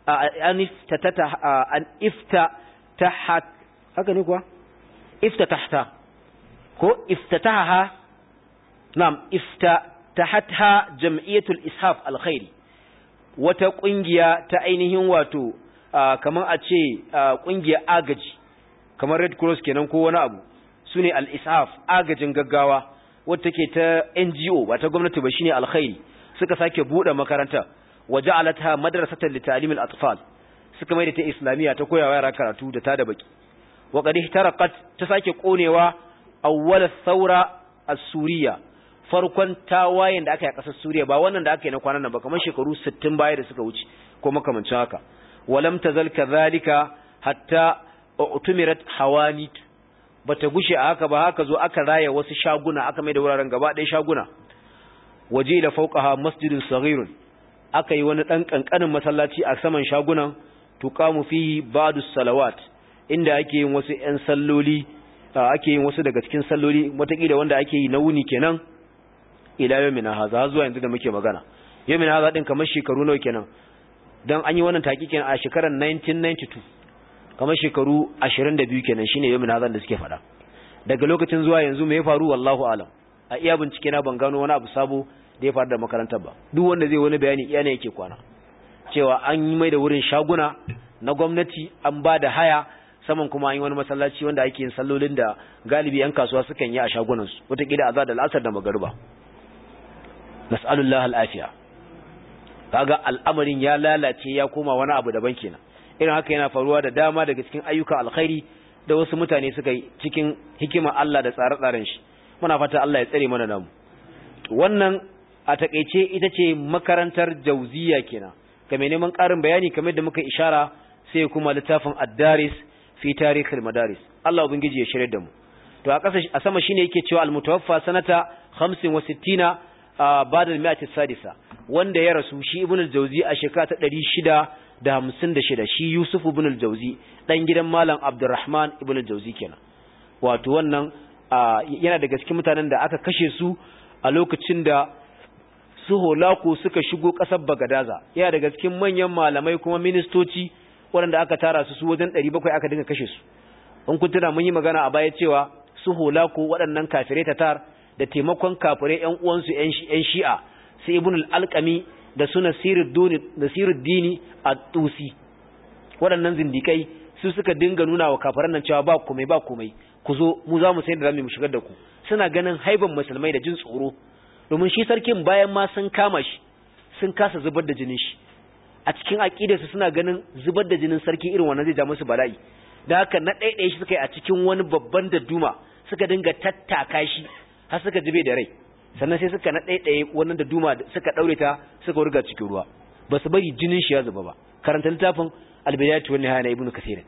aniftatatha an iftatahat haka ne kuwa iftatahta ko iftataha na'am iftatahatha jam'iyatul ishaf alkhairi wata kungiya ta ainihin wato kamar a ce kungiya agaji kamar red cross kenan ko wani abu sune al-ishaf agajin gaggawa wacce take ta N G O ba ta gwamnati ba shine alkhairi suka sake bude makaranta waja'alatha madrasatan li ta'lim al-atfal suka mai da ta islamiya ta koyawa yara karatu da ta da baki wa qad ihtaraqat ta sake konewa awwal ath-thawra as-suriyya farkon tawayen da aka yi a kasar Suriya ba wannan da aka yi na kwanan nan ba kamar shekaru sittin baya da suka wuce ko makamancin haka walam tazal kadhalika hatta utumirat hawanit, bata gushe a haka ba, haka zo aka raya wasu shaguna, aka mai da wuraren gaba ɗaya shaguna. Waje ila fawqaha masjidun saghirun, aka yi wani dan kankanin masallaci a saman shagunan, tuqamu fihi ba'du salawat, inda ake yin wasu ƴan salloli, ake yin wasu daga cikin salloli watakila wanda ake yi na wuni kenan, ila yawmina haza, zuwa yanzu da muke magana. Yawmina haza din kamar shekaru nawa kenan, dan an yi wannan taqiqin a shekarar nineteen ninety-two, kamar shekaru ashirin da biyu kenan shine yawmina haza da suke fada. Daga lokacin zuwa yanzu me ya faru wallahu alam, a iya bincike na ban gano wani abu sabo da ya faru da makarantar ba. Duk wanda zai wani bayani iya ne yake kwana, cewa an yi mai da wurin shaguna na gwamnati, an ba da haya, saman kuma an yi wani masallaci wanda ake yin sallolin da galibi yan kasuwa sukan yi a shagunansu, wataƙila azar da al'asar da magariba. Nas'alullah al'afiya. Kaga al'amarin ya lalace ya koma wani abu daban kenan. Irin haka yana faruwa da dama daga cikin ayyuka alkhairi da wasu mutane suka yi cikin hikima Allah da tsare-tsaren shi. Muna fata Allah ya tsare mana namu. Wannan a takeice ita ce makarantar Jauziya kenan. Kame neman ƙarin bayani kamar da muka ishara sai kuma littafin Ad-Daris fi Tarikhil Madaris. Allah ubangiji ya shirye da mu. To a ƙasa a sama shine yake cewa al-mutawaffa sanata khamsin wa sittina ba'da al-mi'ati as-sadisa, wanda ya rasu shi Ibn al-Jawzi a shekara ta ɗari shida da hamsin da shida, shi Yusuf ibn al-Jawzi dan gidan Malam Abdurrahman ibn al-Jawzi kenan. Wato wannan yana daga cikin mutanen da aka kashe su a lokacin da su Holako suka shigo ƙasar Bagadaza. Yana daga cikin manyan malamai kuma ministoci waɗanda aka tara su su wajen ɗari bakwai aka dinga kashe su. In kun tuna mun yi magana a baya cewa su Holako waɗannan kafirai tatar da taimakon kafirai ƴan uwansu ƴan Shi'a, sai Ibn al-Alqami da su Nasiruddin at-Tusi, waɗannan zindikai su suka dinga nuna wa kafiran nan cewa ba komai ba komai, ku zo mu za mu sai da zamu shigar da ku. Suna ganin haiban musulmai da jin tsoro, domin shi sarkin bayan ma sun kama shi sun kasa zubar da jinin shi. A cikin aqidarsu suna ganin zubar da jinin sarki irin wannan zai ja musu bala'i. Da haka na ɗaiɗaya shi suka yi a cikin wani babban dadduma, suka dinga tattaka shi har suka jibe da rai. Sannan sai suka na ɗaiɗaya wannan dadduma suka ɗaure ta suka wurga cikin ruwa, ba su bari jinin shi ya zuba ba. Karanta littafin Al-Bidayatu wan Nihaya na Ibn Kathir.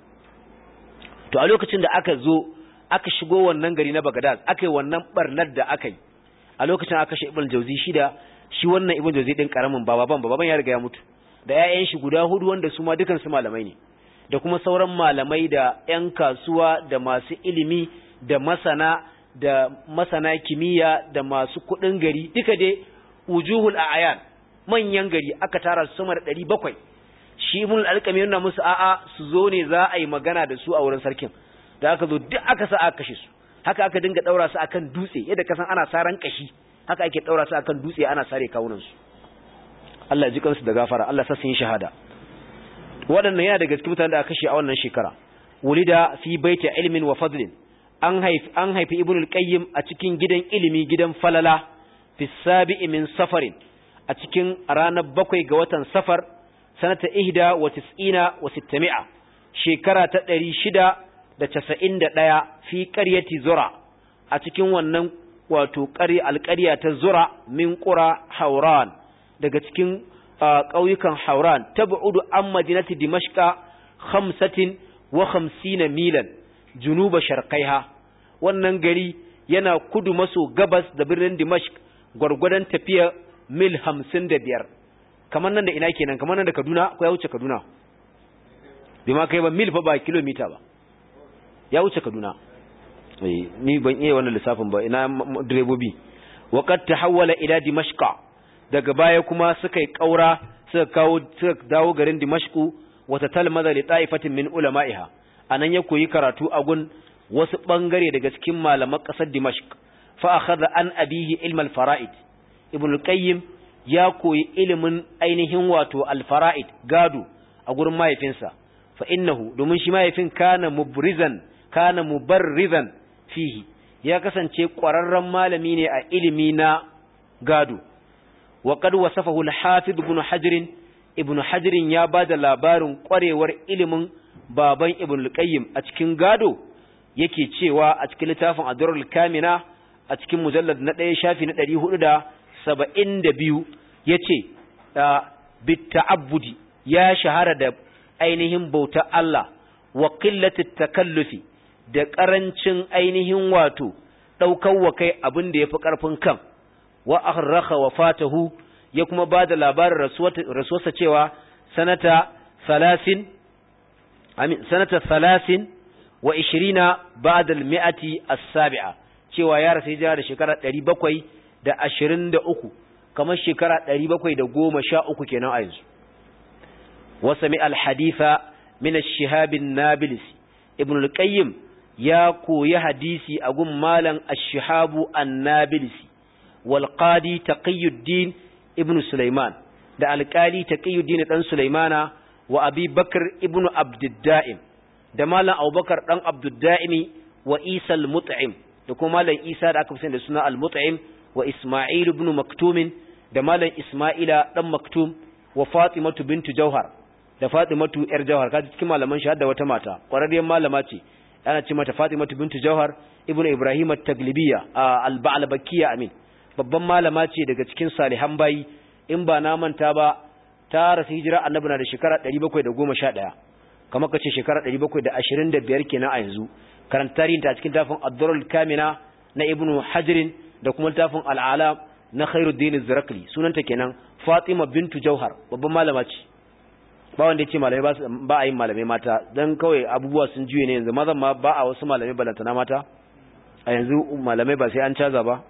To a lokacin da aka zo aka shigo wannan gari na Baghdad, aka yi wannan barnar da aka yi, a lokacin aka shi Ibn Jawzi shi da shi wannan Ibn Jawzi din karamin baban baban ya riga ya mutu, da ƴaƴan shi guda hudu wanda su ma dukan su malamai ne, da kuma sauran malamai da ƴan kasuwa da masu ilimi da masana da masana kimiyya da masu kuɗin gari, duka dai wujuhul a'yan, manyan gari aka tara su sama da ɗari bakwai. Shi Ibn al-Alqami yana musu a'a su zo ne za a yi magana da su a wurin sarkin. Da aka zo duk aka sa aka kashe su. Haka aka dinga daura su akan dutse, yadda kasan ana saran kashi, haka ake daura su akan dutse ana sare kawunan su. Allah ya ji kansu da gafara, Allah sa su yi shahada. Waɗannan yana daga cikin mutanen da aka kashe a wannan shekara. Wulida fi baiti ilmin wa fadlin. An haifi an haifi Ibn al-Qayyim a cikin gidan ilimi, gidan falala, fi sabi'i min safarin, a cikin ranar bakwai ga watan Safar, sanata ihda wa tis'ina wa sittami'a, shekara ta ɗari shida da casa'in da ɗaya, fi ƙaryati Zura, a cikin wannan wato alƙarya ta Zura min ƙura Hauran, daga cikin ƙauyukan Hauran, tab'udu an madinati Dimashqa khamsatin wa khamsina milan junuba sharqaiha. Wannan gari yana kudu maso gabas da birnin Dimashq gwargwadon tafiya mil hamsin da biyar. Kamar nan da ina kenan, kamar nan da Kaduna ko ya wuce Kaduna? Bai ma kai ba, mil fa ba kilomita ba, ya wuce Kaduna. Eh, ni ban iya wannan lissafin ba, ina direbobi. Wa qad tahawwala ila Dimashqa, daga baya kuma suka yi kaura suka kawo suka dawo garin Dimashq, wa tatalmaza li ta'ifatin min ulama'iha. Anan ya koyi karatu a gun wasu bangare daga cikin malaman kasar Dimashq. Fa akhadha an abihi ilm al-fara'id. Ibn al-Qayyim ya koyi ilimin ainihin wato al-fara'id, gado, a gurin mahaifinsa. Fa innahu, domin shi mahaifin kana mubrizan kana mubarrizan fihi, ya kasance ƙwararren malami ne a ilimi na gado. Wa qad wasafahu al-Hafiz Ibn Hajar, Ibn Hajar ya bada labarin ƙwarewar ilimin baban Ibn al-Qayyim a cikin gado, yake cewa a cikin littafin Ad-Durrul Kamina a cikin mujallad na ɗaya shafi na ɗari hudu da saba'in da biyu, yace bit ta'abbudi, ya shahara da ainihin bauta Allah wa qillatit takallufi da karancin ainihin wato daukar wa kai abin da yafi karfin kan wa akhraha wafatahu ya kuma bada labarin rasuwarsa cewa sanata salasin amin sanata salasin wa ishirina ba'da al-mi'ati as-sabi'a cewa ya rasu hijira da shekara ɗari bakwai da ashirin da uku kamar shekara ɗari bakwai da goma sha uku kenan a yanzu wa sami al-haditha min ash-shihab an-nabilisi ibn al-qayyim ya koyi hadisi a gun malam ash-shihab an-nabilisi wal qadi taqiyuddin ibn sulaiman da alqali taqiyuddin dan sulaimana wa abi bakr ibn abdudda'im da malam abubakar dan abdudda'imi wa isa al-mut'im da kuma malam isa da aka fi sani da suna al-mut'im wa isma'il ibn maktum da malam isma'ila dan maktum wa fatimatu bintu jauhar da fatimatu yar jauhar kaji cikin malaman shi da wata mata kwararriyar malama ce ana ce mata fatimatu bintu jauhar ibnu ibrahim at-taglibiyya al-ba'labakiyya amin babban malama ce daga cikin salihan bayi in ba na manta ba ta rasu hijira annabi na da shekara ɗari bakwai da goma sha ɗaya kamar kace shekara ɗari bakwai da ashirin da biyar kenan a yanzu karanta tarihinta a cikin tafin ad-durrul kamina na ibnu hajr da kuma tafin al-alam na khairuddin az-zarakli sunanta kenan fatima bintu jauhar babban malama ce ba wanda yace malamai ba a yin malamai mata dan kawai abubuwa sun juye ne yanzu mazan ma ba a wasu malamai balantana mata a yanzu malamai ba sai an caza ba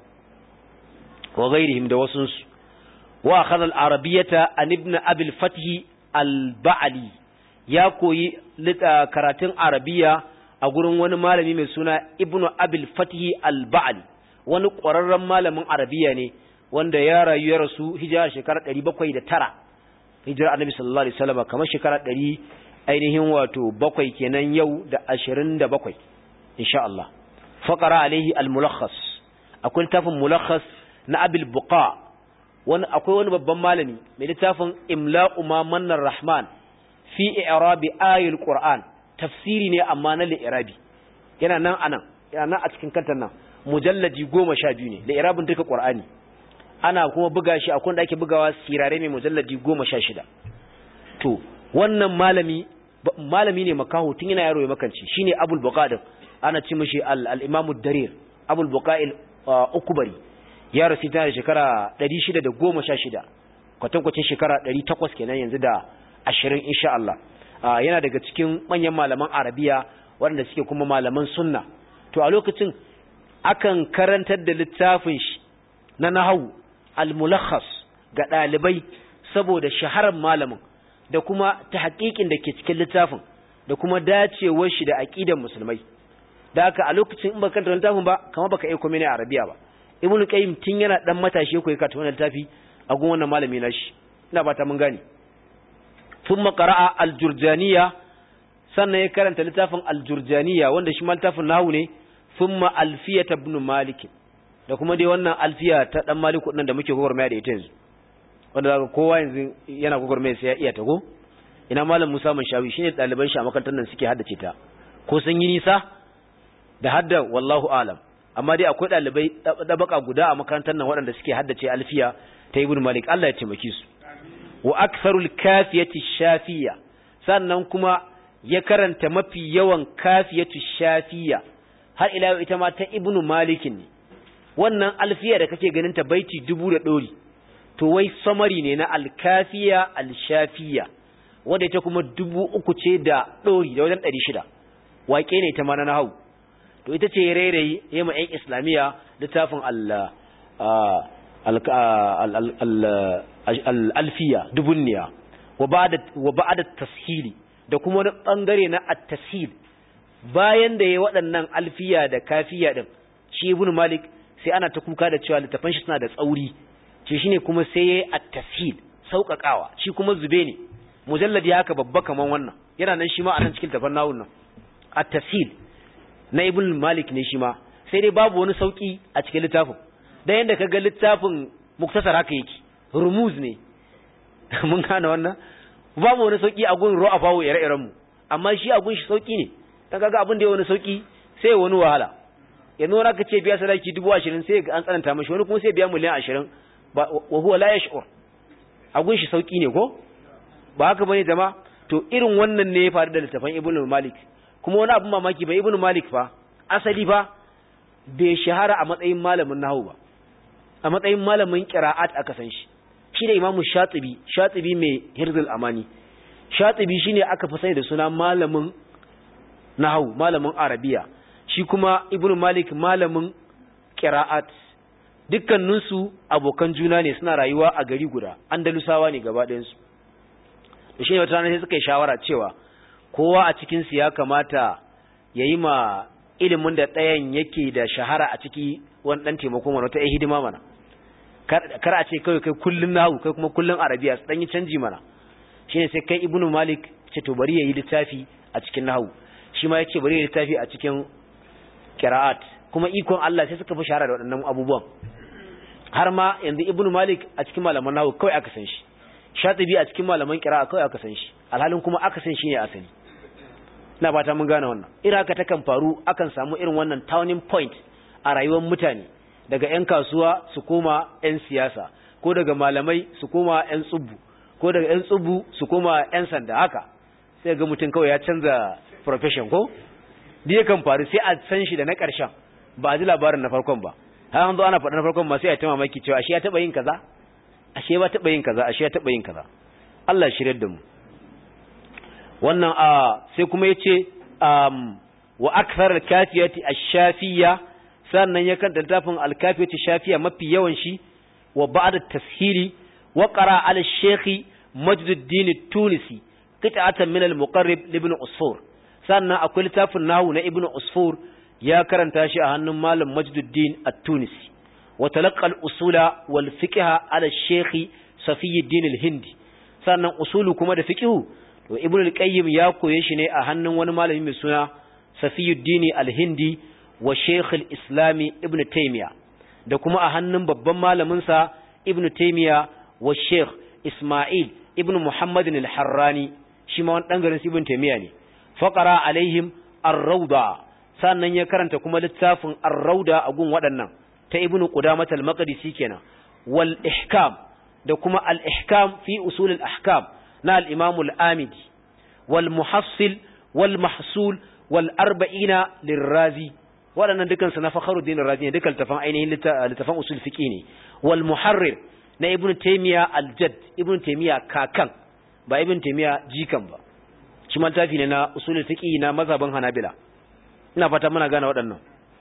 wa ghairihim da wasu wa akhadha al-arabiyyata an ibn abi al-fath al-ba'li ya koyi karatun arabiya a gurin wani malami mai suna ibnu abi al-fath al-ba'li wani ƙwararren malamin arabiya ne wanda ya rayu ya rasu hijira shekara ɗari bakwai da tara hijira annabi sallallahu alaihi wasallam kamar shekara ɗari ainihin wato bakwai kenan yau da ashirin da bakwai insha Allah faqara alaihi al-mulakhas akwai littafin mulakhas na abil buqa wani akwai wani babban malami mai littafin imla'u ma mannar rahman fi i'rabi ayatul qur'an tafsiri ne amma na li'irabi yana nan anan yana nan a cikin kantan nan mujallaji goma sha biyu ne da irabin duka qur'ani ana kuma buga shi akwai da ake bugawa sirare mai mujallaji goma sha shida to wannan malami malami ne makaho tun yana yaro ya makanci shine abul buqadir ana ci mishi al-imam ad-darir abul buqail ukbari ya rasu ta da shekara ɗari shida da goma sha shida kwatankwacin shekara ɗari takwas kenan yanzu da ashirin insha Allah yana daga cikin manyan malaman arabiya waɗanda suke kuma malaman sunna to a lokacin akan karantar da littafin shi na nahwu al-mulakhas ga dalibai saboda shaharar malamin da kuma tahqiqin da ke cikin littafin da kuma dacewar shi da aqidar musulmai da haka a lokacin in baka karanta littafin ba kamar baka iya komai ne a arabiya ba ibnu qayyim tun yana dan matashi yake karanta wannan littafi a gun wannan malami nashi ina fata mun gane thumma qara'a al-jurjaniyya sannan ya karanta littafin al-jurjaniyya wanda shi ma littafin nahwu ne thumma alfiyat ibn malik da kuma dai wannan alfiya ta dan maliku din da muke gogormaya da ita yanzu wanda zaka kowa yanzu yana gogormaya sai ya iya ta go ina malam Musa Manshawi shine daliban shi a makarantar nan suke haddace ta ko sun yi nisa da hadda wallahu alam amma dai akwai dalibai dabaka guda a makarantar nan waɗanda suke haddace alfiya ta ibn malik Allah ya taimake su wa aktharul kafiyati shafiya sannan kuma ya karanta mafi yawan kafiyatu shafiya har ila ita ma ta ibnu malikin ne wannan alfiya da kake ganin ta baiti dubu da dori to wai samari ne na alkafiya alshafiya wanda ita kuma dubu uku ce da dori da wajen ɗari shida waƙe ne ta ma na nahwu to ita ce rairayi yayin ma ɗan islamiya littafin Allah al-alfiya dubunniya wa ba'da wa ba'da tashili da kuma wani bangare na at-tashil bayan da yayi waɗannan alfiya da kafiya din shi ibn malik sai ana ta kuka da cewa littafin shi suna da tsauri ce shine kuma sai yayi at-tashil sauƙaƙawa shi kuma zube ne mujalladi haka babba kaman wannan yana nan shi ma anan cikin tafan nawun nan at-tashil na ibn malik ne shi ma sai dai babu wani sauki a cikin littafin da yanda kaga littafin muktasar haka yake rumuz ne mun gane wannan babu wani sauki a gun ru'a fawo ire-iren mu amma shi a gun shi sauki ne dan kaga abin da ya wani sauki sai wani wahala yanzu wani aka ce biya sadaki dubu ashirin sai an tsananta mashi wani kuma sai biya miliyan ashirin wa huwa la yash'ur a gun shi sauki ne ko ba haka bane jama'a to irin wannan ne ya faru da littafin Ibn Malik kuma wani abin mamaki ba Ibn Malik fa asali fa bai shahara a matsayin malamin nahwu ba a matsayin malamin qira'at aka san shi shi da Imam Shatibi Shatibi mai Hirzul Amani Shatibi shine aka fi sani da suna malamin nahwu malamin Arabiya shi kuma Ibn Malik malamin qira'at dukkaninsu abokan juna ne suna rayuwa a gari guda Andalusawa ne gaba ɗayan su da shi ne wata rana sai suka yi shawara cewa kowa a cikin su ya kamata yayi ma ilimin da ɗayan yake da shahara a ciki wani dan taimakon wani wata ai hidima mana kar a ce kai kai kullun nahwu kai kuma kullun arabiya su dan yi canji mana shine sai kai Ibn Malik ce to bari yayi littafi a cikin nahwu shi ma yace bari yayi littafi a cikin qira'at kuma ikon Allah sai suka fi shahara da waɗannan abubuwan har ma yanzu Ibn Malik a cikin malaman nahwu kawai aka san shi Shatibi a cikin malaman qira'a kawai aka san shi alhalin kuma aka san shi ne asali ina fata mun gane wannan irin haka takan faru akan samu irin wannan turning point a rayuwar mutane daga ƴan kasuwa su koma ƴan siyasa ko daga malamai su koma ƴan tsubbu ko daga ƴan tsubbu su koma ƴan sanda haka sai ga mutum kawai ya canza profession ko dai yakan faru sai a san shi da na ƙarshen ba a ji labarin na farkon ba har an zo ana faɗa na farkon ma sai a ta mamaki cewa ashe ya taɓa yin kaza ashe ba taɓa yin kaza ashe ya taɓa yin kaza Allah ya shirye da mu wannan a sai kuma yace um wa akthar al-kafiyati ash-shafiyya sannan ya kanta tafin al-kafiyati shafiya mafi yawan shi wa ba'da tashili wa qara ala al-shaykh Majduddin at-Tunisi qita'atan min al-Muqarrib ibn Usfur sannan akwai littafin nahwu na Ibn Usfur ya karanta shi a hannun malam Majduddin at-Tunisi wa talaqqa al-usula wal fiqha ala al-shaykh Safiyuddin al-Hindi sannan usulu kuma da fiqhu to Ibn al-Qayyim ya koye shi ne a hannun wani malami mai suna Safiyuddin al-Hindi wa Sheikh al-Islam Ibn Taymiyyah da kuma a hannun babban malamin sa Ibn Taymiyyah wa Sheikh Isma'il Ibn Muhammad al-Harrani shi ma wani dan garin Ibn Taymiyyah ne faqara alaihim ar-Rawda sannan ya karanta kuma littafin ar-Rawda a gun waɗannan ta Ibn Qudamah al-Maqdisi kenan wal ihkam da kuma al-ihkam fi usul al-ahkam na al-Imam al-Amidi wal muhassil wal mahsul wal arba'ina lirrazi waɗannan dukan su na Fakhruddin ar-Razi ne dukan tafan ainihin littafan usul fiqi ne wal muharrir na Ibn Taymiyyah al-Jadd Ibn Taymiyyah kakan ba Ibn Taymiyyah jikan ba shi ma tafi ne na usul fiqi na mazhaban Hanabila ina fata muna gane waɗannan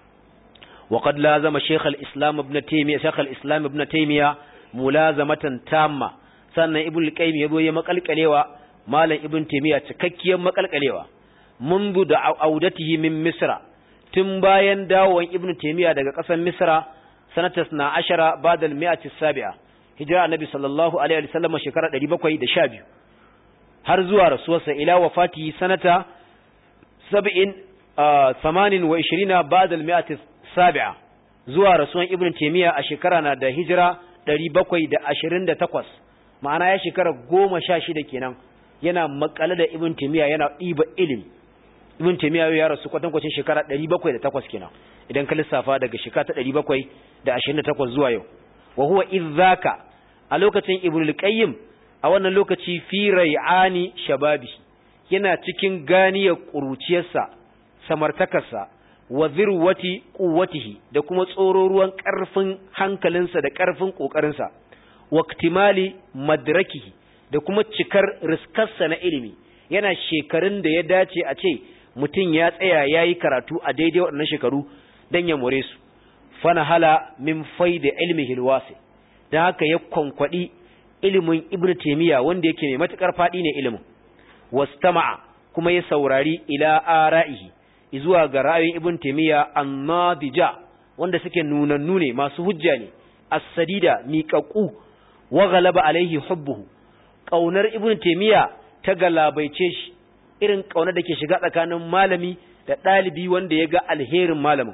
wa qad lazama Sheikh al-Islam Ibn Taymiyyah Sheikh al-Islam Ibn Taymiyyah mulazamatan tamma sannan Ibn al-Qayyim yazo ya makalkalewa malam Ibn Taymiyyah cikakkiyar makalkalewa mundu da audatihi min Misra tun bayan dawon Ibn Taymiyyah daga ƙasar Misra sanatas na ashara ba'da al-mi'ati as-sabi'a hijira annabi sallallahu alaihi wasallam shekara ɗari bakwai da sha biyu har zuwa rasuwarsa ila wafati sanata sab'in thamanin wa ishirina ba'da al-mi'ati as-sabi'a zuwa rasuwan Ibn Taymiyyah a shekara na da hijira ɗari bakwai da ashirin da takwas ma'ana ya shekara goma sha shida kenan yana makale da Ibn Taymiyyah yana ɗiba ilimi Ibn Taymiyyah ya rasu kwatankwacin shekara ɗari bakwai da takwas kenan idan ka lissafa daga shekara ta ɗari bakwai da ashirin da takwas zuwa yau wa huwa idzaka a lokacin Ibn al-Qayyim a wannan lokaci fi ray'ani shababi yana cikin ganiyar kuruciyarsa samartakarsa wa zirwati quwwatihi da kuma tsororuwan karfin hankalinsa da karfin kokarinsa wa iktimali madrakihi da kuma cikar riskarsa na ilimi yana shekarun da ya dace a ce mutum ya tsaya yayi karatu a daidai waɗannan shekaru dan ya more su fana hala min faida ilmihi alwasi dan haka ya konkwadi ilimin Ibn Taymiyyah wanda yake mai matukar fadi ne ilimin wastama'a kuma ya saurari ila ara'ihi zuwa ga ra'ayin Ibn Taymiyyah annadija wanda suke nunannu ne masu hujja ne as-sadida miqaqu wa ghalaba alaihi hubbuhu kaunar Ibn Taymiyyah ta galabaice shi irin kaunar da ke shiga tsakanin malami da dalibi wanda ya ga alherin malamin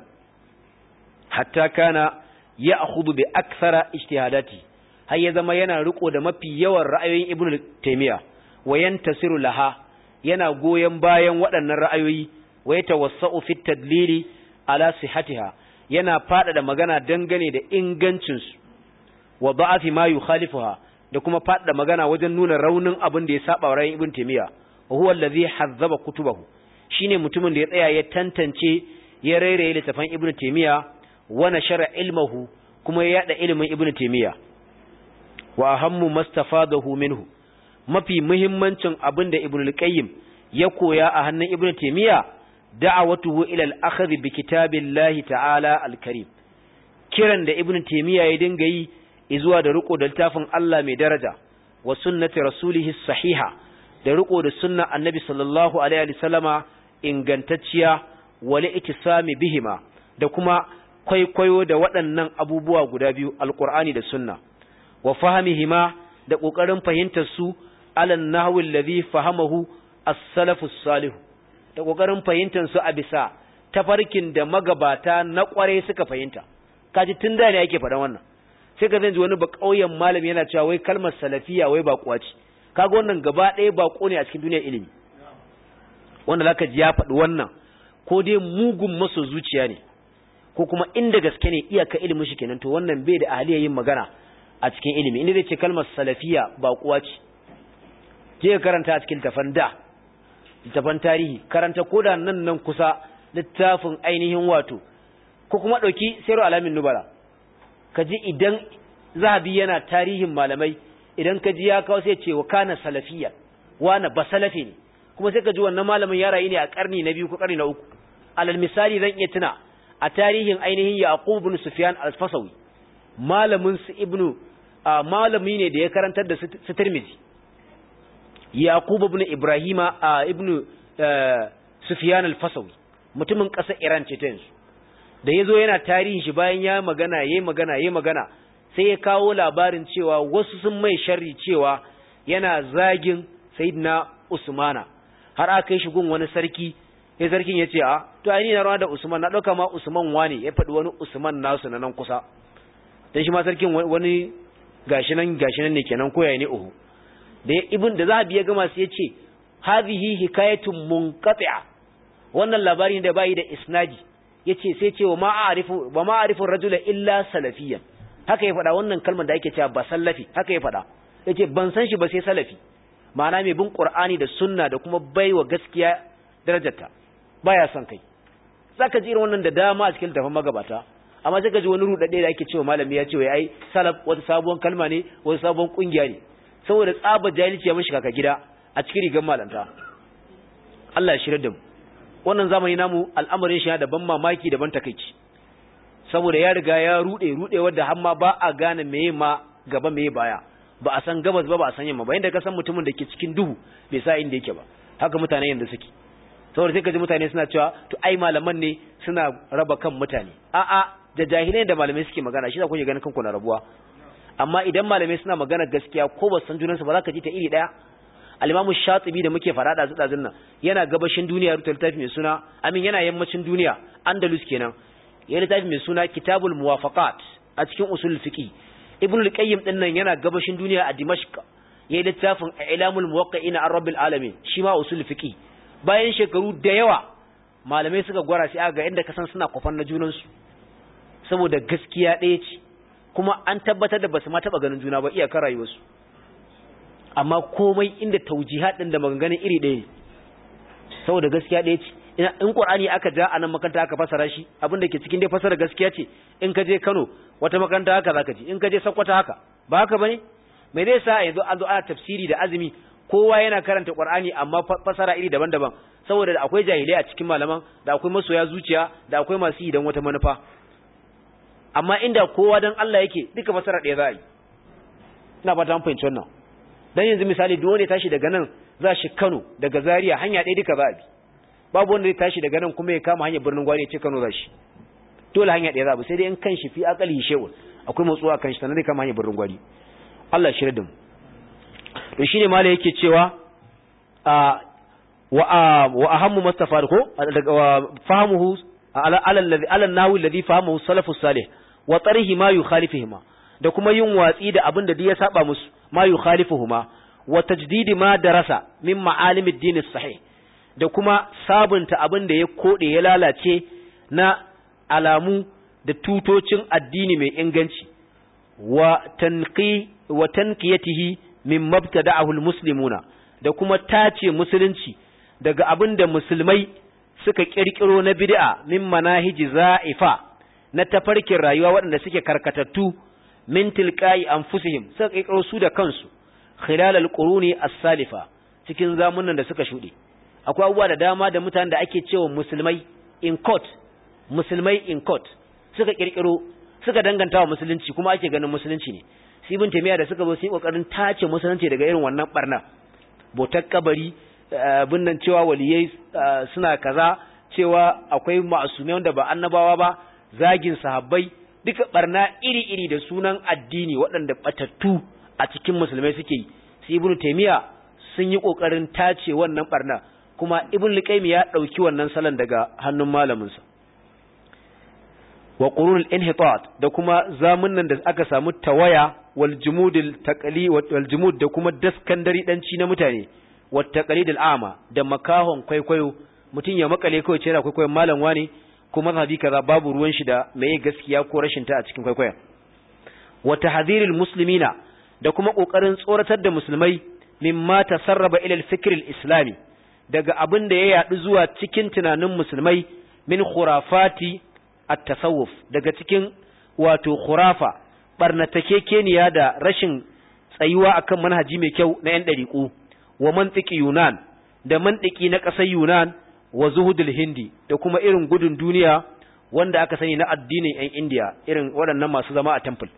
hatta kana ya'khudhu bi akthara ijtihadati har ya zama yana riko da mafi yawan ra'ayoyin Ibn Taymiyyah wa yantasiru laha yana goyen bayan waɗannan ra'ayoyi wa yatawassau fi tadlili ala sihhatiha yana fadada magana dangane da ingancin su wa da'afi ma yukhalifuha da kuma fadada magana wajen nuna raunin abin da ya saba ra'ayin Ibn Taymiyyah wa huwa allazi hazzaba kutubahu shine mutumin da ya tsaya ya tantance ya rairaye littafan ibnu taymiya wa nashara ilmuhu kuma ya yada ilimin ibnu taymiya wa ahammu mastafadahu minhu mafi muhimmancin abinda ibnu al-qayyim ya koya a hannun ibnu taymiya da'awatuhu ila al-akhdh bi kitabillahi ta'ala al-karim kiran da ibnu taymiya ya dinga yi izuwa da riko da littafin Allah mai daraja wa sunnati rasulihi sahiha da riko da sunna annabi sallallahu alaihi wa sallama ingantacciya wal ittisami bihima da kuma kwaikwayo da waɗannan abubuwa guda biyu alqur'ani da sunna wa fahimihima da kokarin fahimtar su alan nahwi alladhi fahamahu as-salafus salih da kokarin fahimtar su a bisa tafarkin da magabata na kware suka fahimta kaji tun da ne yake faɗan wannan sai ka zanji wani ba kauyen malami yana cewa wai kalmar salafiya wai ba kuwa ce kaga wannan gaba ɗaya bako ne a cikin duniyar ilimi wanda zaka ji ya faɗi wannan ko dai mugun maso zuciya ne ko kuma inda gaske ne iyaka ilimin shi kenan to wannan bai da ahaliyar yin magana a cikin ilimi inda zai ce kalmar salafiya ba kuwa ce je ka karanta a cikin tafan da tafan tarihi karanta koda nan nan kusa littafin ainihin wato ko kuma dauki sayru alamin nubala kaji idan zahabi yana tarihin malamai idan kaji ya kawo sai ce wa kana salafiyya wana ba salafi ne kuma sai kaji wannan malamin ya rayu ne a karni na biyu ko karni na uku alal misali zan iya tuna a tarihin ainihin Yaqub ibn Sufyan al-Fasawi malamin su ibnu malami ne da ya karantar da su Tirmidhi Yaqub ibn Ibrahima ibn Sufyan al-Fasawi mutumin ƙasar Iran ce ta yanzu da yazo yana tarihin shi bayan ya magana yayi magana yayi magana sai ya kawo labarin cewa wasu sun mai sharri cewa yana zagin Sayyidina Usmana har aka yi shi gun wani sarki sai sarkin ya ce a to ai ni na rawa da Usman na dauka ma Usman wani ya faɗi wani Usman nasu na nan kusa dan shi ma sarkin wani gashi nan gashi nan ne kenan koyaye ne uhu da ibn da zahabi ya gama sai ya ce hadhihi hikayatun munqati'a wannan labarin da bai da isnadi yace sai ce wa ma a'rifu wa ma a'rifu ar-rajula illa salafiyan haka ya faɗa wannan kalmar da ake cewa ba salafi haka ya faɗa yace ban san shi ba sai salafi ma'ana mai bin Qur'ani da sunna da kuma baiwa gaskiya darajarta baya son kai zaka ji irin wannan da dama a cikin tafan magabata amma sai ka ji wani rudade da ake cewa malami ya ce wai ai salaf wata sabuwar kalma ne wata sabuwar kungiya ne saboda tsaba jahilci ya mishi kaka gida a cikin rigan malanta Allah ya shirye da mu wannan zamani namu al'amarin shi da ban mamaki da ban takeici saboda ya riga ya rude rude wanda har ma ba a gane meye ma gaba meye baya ba a san gabas ba ba a san yamma ba inda ka san mutumin da ke cikin duhu bai sa inda yake ba haka mutane yanda suke saboda sai ka ji mutane suna cewa to ai malaman ne suna raba kan mutane a'a da jahilai da malamai suke magana shi za ku yi ganin kanku na rabuwa amma idan malamai suna magana gaskiya ko ba san junansu ba za ka ji ta iri daya al-Imam Shatibi da muke fara da zudazun nan yana gabashin duniya rubuta littafi mai suna amin yana yammacin duniya Andalus kenan yana littafi mai suna Kitabul Muwafaqat a cikin usul fiqh Ibn al-Qayyim din nan yana gabashin duniya a Dimashq yayin littafin Ilamul Muwaqqi'in an Rabbil Alamin shi ma usul fiqh bayan shekaru da yawa malamai suka gwara sai aga inda kasan suna kofan na junansu saboda gaskiya ɗaya ce kuma an tabbatar da basu ma taba ganin juna ba iyakar rayuwarsu amma komai inda taujihat din da maganganun iri ɗaya saboda gaskiya ɗaya ce in Qur'ani aka ja anan makaranta aka fasara shi abin da ke cikin dai fasara gaskiya ce in ka je Kano wata makaranta haka zaka ji in ka je Sokoto haka ba haka bane me zai sa yanzu an zo ana tafsiri da azumi kowa yana karanta Qur'ani amma fasara iri daban-daban saboda da akwai jahilai a cikin malaman da akwai masoya zuciya da akwai masu yi dan wata manufa amma inda kowa dan Allah yake duka fasara ɗaya za a yi ina ba ta fahimci wannan dan yanzu misali duk wanda ya tashi daga nan za shi Kano daga Zaria hanya ɗaya duka za a bi babu wanda ya tashi daga nan kuma ya kama hanyar birnin Gwari ya ce Kano za shi dole hanya ɗaya za a bi sai dai in kan shi fi akali shewul akwai motsuwa kan shi sannan zai kama hanyar birnin Gwari Allah shirya da mu to shine malai yake cewa a wa wa ahammu mastafar ko fahimuhu ala alladhi ala nawi alladhi fahimuhu salafus salih wa tarihi ma yukhalifihima da kuma yin watsi da abin da duk ya saba musu ma yukhalifuhuma wa tajdidi ma darasa min ma'alimid din as-sahih da kuma sabunta abin da ya kode ya lalace na alamu da tutocin addini mai inganci wa tanqi wa tanqiyatihi min mabtada'ahu al-muslimuna da kuma tace musulunci daga abinda musulmai suka kirkiro na bid'a min manahiji za'ifa na tafarkin rayuwa waɗanda suke karkatattu min tilqai anfusihim suka kirkiro su da kansu khilal al-quruni as-salifa cikin zamanin da suka shude akwai abubuwa da dama da mutanen da ake cewa musulmai in court musulmai in court suka kirkiro suka danganta wa musulunci kuma ake ganin musulunci ne Ibn Taymiyyah da suka zo su kokarin tace musulunci daga irin wannan barna botar kabari binnan cewa waliyai suna kaza cewa akwai ma'asumai wanda ba annabawa ba zagin sahabbai duka barna iri-iri da sunan addini waɗanda batattu a cikin musulmai suke yi sai Ibn Taymiyyah sun yi kokarin tace wannan barna kuma Ibn Qayyim ya dauki wannan salon daga hannun malamin sa wa qurunul inhitat da kuma zamunnan da aka samu tawaya wal jumudil taqali wal jumud da kuma daskandari danci na mutane wat taqlidil ama da makahon kwaikwayo mutun ya makale kawai ce yana kwaikwayon malam wani ko mazhabi kaza babu ruwan shi da meye gaskiya ko rashin ta a cikin kwaikwayon wa tahdhiril muslimina da kuma kokarin tsoratar da musulmai mimma tasarraba ila al-fikr al-islami daga abin da ya yadu zuwa cikin tunanin musulmai min khurafati at-tasawuf daga cikin wato khurafa barnatakekeniya da rashin tsayuwa akan manhaji mai kyau na yan dariku wa mantiki yunan da mantiki na ƙasar yunan wa zuhudul hindi da kuma irin gudun duniya wanda aka sani na addinin yan indiya irin waɗannan masu zama a temple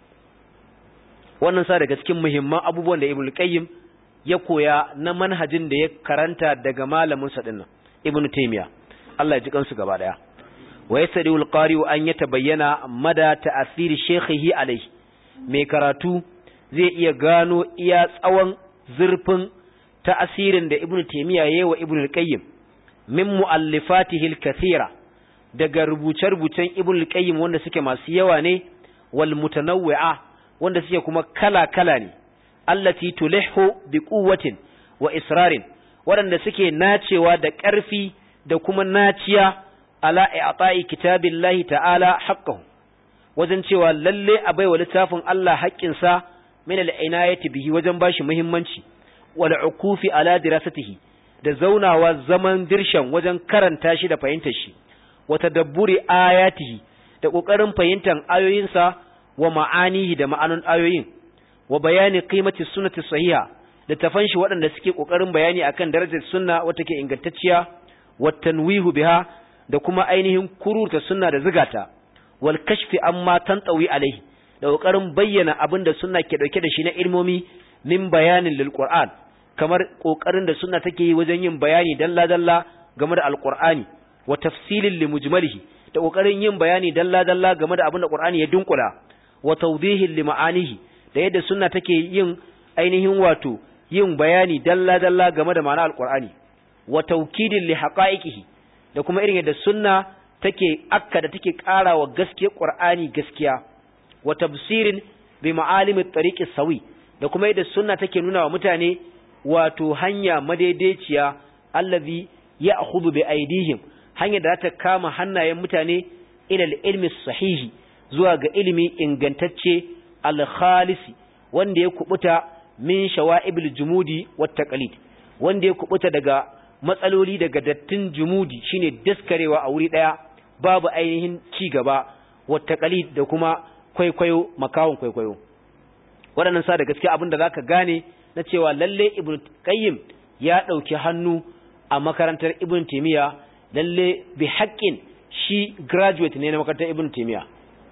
wannan sa daga cikin muhimman abubuwan da Ibn Qayyim ya koya na manhajin da ya karanta daga malamin sa dinnan Ibn Taymiyyah Allah ya ji kansu gaba daya wa yasdi al-qari'u an yatabayyana mada ta'athiri shaykhihi alayhi mai karatu zai iya gano iya tsawon zurfin ta'asirin da Ibn Taymiyyah yayi wa Ibn Qayyim min mu'allifatihi al-kathira daga rubuce-rubucen Ibn Qayyim wanda suke masu yawa ne wal mutanawwi'a wanda suke kuma kala-kala ne allati tulihu bi quwwatin wa israrin waɗanda suke nacewa da ƙarfi da kuma naciya ala i'ta'i kitabillahi ta'ala haqqahu wajen cewa lalle a baiwa littafin Allah haƙƙin sa min al-inayati bihi wajen bashi muhimmanci wal ukufi ala dirasatihi da zaunawa zaman dirshan wajen karanta shi da fahimtar shi wa tadabburi ayatihi da kokarin fahimtar ayoyinsa wa ma'anihi da ma'anun ayoyin wa bayani qimati sunnati sahiha da tafanshi waɗanda suke kokarin bayani akan darajar sunna wata ke ingantacciya wa tanwihu biha da kuma ainihin kururta sunna da zigata wal kashfi amma tantawi alaihi da kokarin bayyana abin da sunna ke dauke da shi na ilmomi min bayanin lil qur'an kamar kokarin da sunna take yi wajen yin bayani dalla dalla game da alqur'ani wa tafsilin li mujmalihi da kokarin yin bayani dalla dalla game da abin da qur'ani ya dunkula wa tawdihin li ma'anihi da yadda sunna take yin ainihin wato yin bayani dalla dalla game da ma'anar alqur'ani wa tawkidin li haqa'iqihi da kuma irin yadda sunna take akka da take karawa gaskiyar qur'ani gaskiya wa tafsirin bi ma'alimi at-tariqi sawi da kuma yadda sunna take nuna wa mutane wato hanya madaidaiciya allazi ya'khudhu bi aydihim hanya da ta kama hannayen mutane ila al-ilmi sahihi zuwa ga ilimi ingantacce al-khalisi wanda ya kubuta min shawa'ibil jumudi wat taqlid wanda ya kubuta daga matsaloli daga dattin jumudi shine daskarewa a wuri daya babu ainihin ci gaba wat taqlid da kuma kwaikwayo makawon kwaikwayo waɗannan sa da gaskiya abinda zaka gane na cewa lalle Ibn Qayyim ya dauki hannu a makarantar Ibn Taymiyyah lalle bi haqqin shi graduate ne na makarantar Ibn Taymiyyah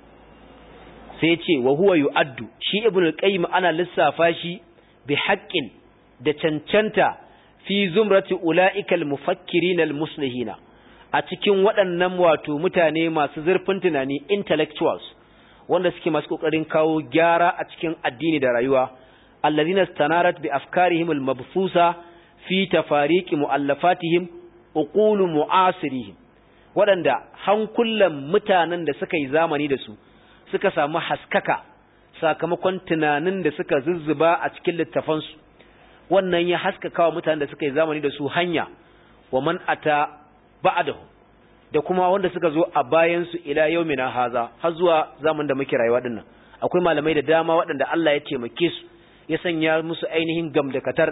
sai ce wa huwa yu'addu shi Ibn Qayyim ana lissafa shi bi haqqin da cancanta fi zumrati ulaika al-mufakkirin al-muslihina a cikin waɗannan wato mutane masu zurfin tunani intellectuals wanda suke masu kokarin kawo gyara a cikin addini da rayuwa alladhina istanarat bi afkarihim al-mabfusa fi tafariqi muallafatihim uqulu mu'asirihim waɗanda hankulan mutanen da suka yi zamani da su suka samu haskaka sakamakon tunanin da suka zuzzuba a cikin littafansu wannan ya haskaka wa mutanen da suka yi zamani da su hanya wa man ata ba'dahu da kuma wanda suka zo a bayan su ila yaumina haza har zuwa zaman da muke rayuwa dinnan akwai malamai da dama waɗanda Allah ya taimake su ya sanya musu ainihin gamdakatar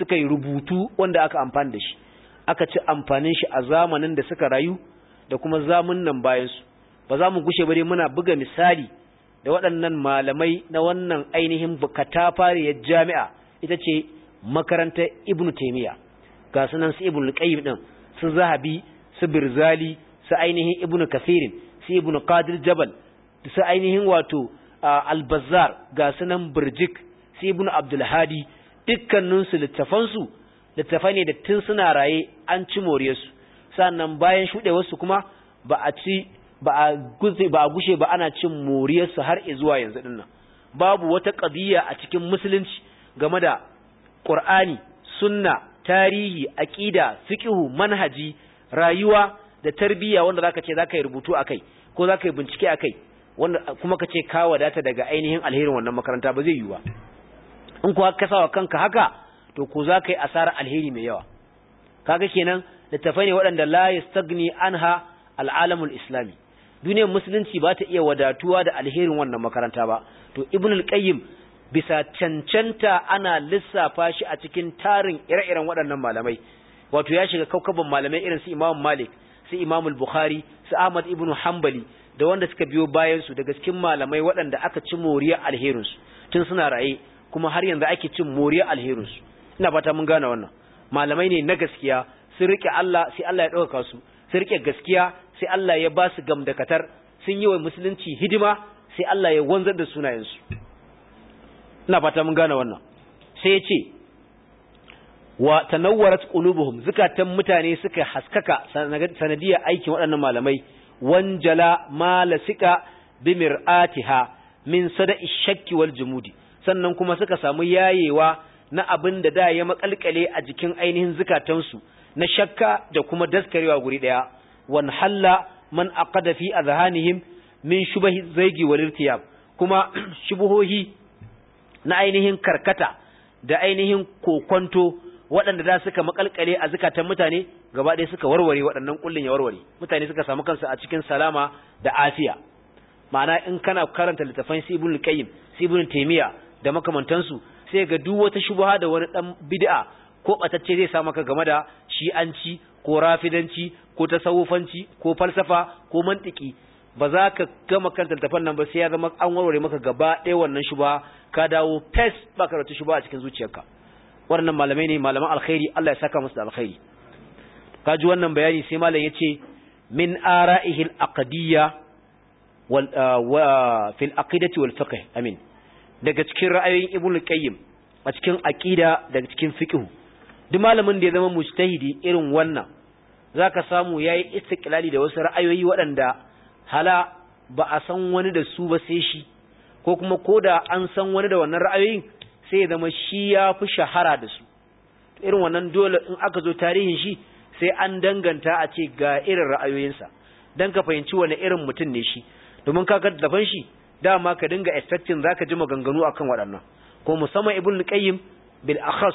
suka yi rubutu wanda aka amfani da shi aka ci amfanin shi a zamanin da suka rayu da kuma zamanin bayan su ba za mu gushe ba dai muna buga misali da waɗannan malamai na wannan ainihin katafariyar jami'a ita ce makarantar Ibn Taymiyyah ga sunan su Ibn Qayyim din su Zahabi su Birzali su ainihin Ibn Kathir su Ibn Qadir Jabal su ainihin wato Al-Bazzar ga sunan Burjik su Ibn Abdul Hadi dukkanin su littafan su littafai ne da tun suna raye an ci moriyar su sannan bayan shudewar su kuma ba a ci ba a gushe ba a gushe ba ana cin moriyar su har zuwa yanzu dinnan babu wata qadiyya a cikin musulunci game da Qur'ani sunna tarihi aqida fiqhu manhaji rayuwa da tarbiyya wanda zaka ce zaka yi rubutu akai ko zaka yi bincike akai wanda kuma kace ka wadata daga ainihin alherin wannan makaranta ba zai yi ba in kuwa ka sawa kanka haka to ko zaka yi asara alheri mai yawa kaga kenan littafai ne waɗanda la yastagni anha al'alamul islami duniyar musulunci ba ta iya wadatuwa da alherin wannan makaranta ba to ibn al-qayyim bisa cancanta ana lissafa shi a cikin tarin ire-iren waɗannan malamai wato ya shiga kaukaban malamai irin su Imam Malik su Imam al-Bukhari su Ahmad ibn Hanbali da wanda suka biyo bayan su daga cikin malamai waɗanda aka ci moriya alherin su tun suna raye kuma har yanzu ake cin moriya alherin su ina fata mun gane wannan malamai ne na gaskiya sun rike Allah sai Allah ya dauka su sun rike gaskiya sai Allah ya ba su gamdakatar sun yi wa musulunci hidima sai Allah ya wanzar da sunayen su ina fata mun gane wannan sai ya ce wa tanawwarat qulubuhum zakatan mutane suka haskaka sanadiyar aikin waɗannan malamai wanjala malasika bimir'atiha min sada'i shakki wal jumudi sannan kuma suka samu yayewa na abin da da ya makalkale a jikin ainihin zakatansu na shakka da kuma daskarewa guri daya wan halla man aqada fi azhanihim min shubahi zaigi wal irtiyab kuma shubuhohi na ainihin karkata da ainihin kokonto waɗanda da suka makalkale a zakatan mutane gaba ɗaya suka warware waɗannan kullun ya warware mutane suka samu kansu a cikin salama da afiya ma'ana in kana karanta littafin Ibn Qayyim Ibn Taymiyyah da makamantansu sai ga duk wata shubha da wani dan bid'a ko batacce zai sa maka game da shi'anci ko rafidanci ko tasawufanci ko falsafa ko mantiki ba za ka gama karanta littafin nan ba sai ya zama an warware maka gaba ɗaya wannan shubha ka dawo fes ba ka rata shubha a cikin zuciyarka wannan malamai ne malaman alkhairi Allah ya saka musu da alkhairi kaji wannan bayani sai malam yace min ara'ihi al-aqdiyya wal fil aqidati wal fiqh amin daga cikin ra'ayoyin Ibn Qayyim a cikin aqida daga cikin fiqh duk malamin da ya zama mujtahidi irin wannan zaka samu yayi istiqlali da wasu ra'ayoyi waɗanda hala ba a san wani da su ba sai shi ko kuma koda an san wani da wannan ra'ayoyin sai ya zama shi ya fi shahara da su irin wannan dole in aka zo tarihin shi sai an danganta a ce ga irin ra'ayoyinsa dan ka fahimci wani irin mutum ne shi domin ka ga dafan shi dama ka dinga expecting zaka ji maganganu akan waɗannan ko musamman Ibn Qayyim bil akhas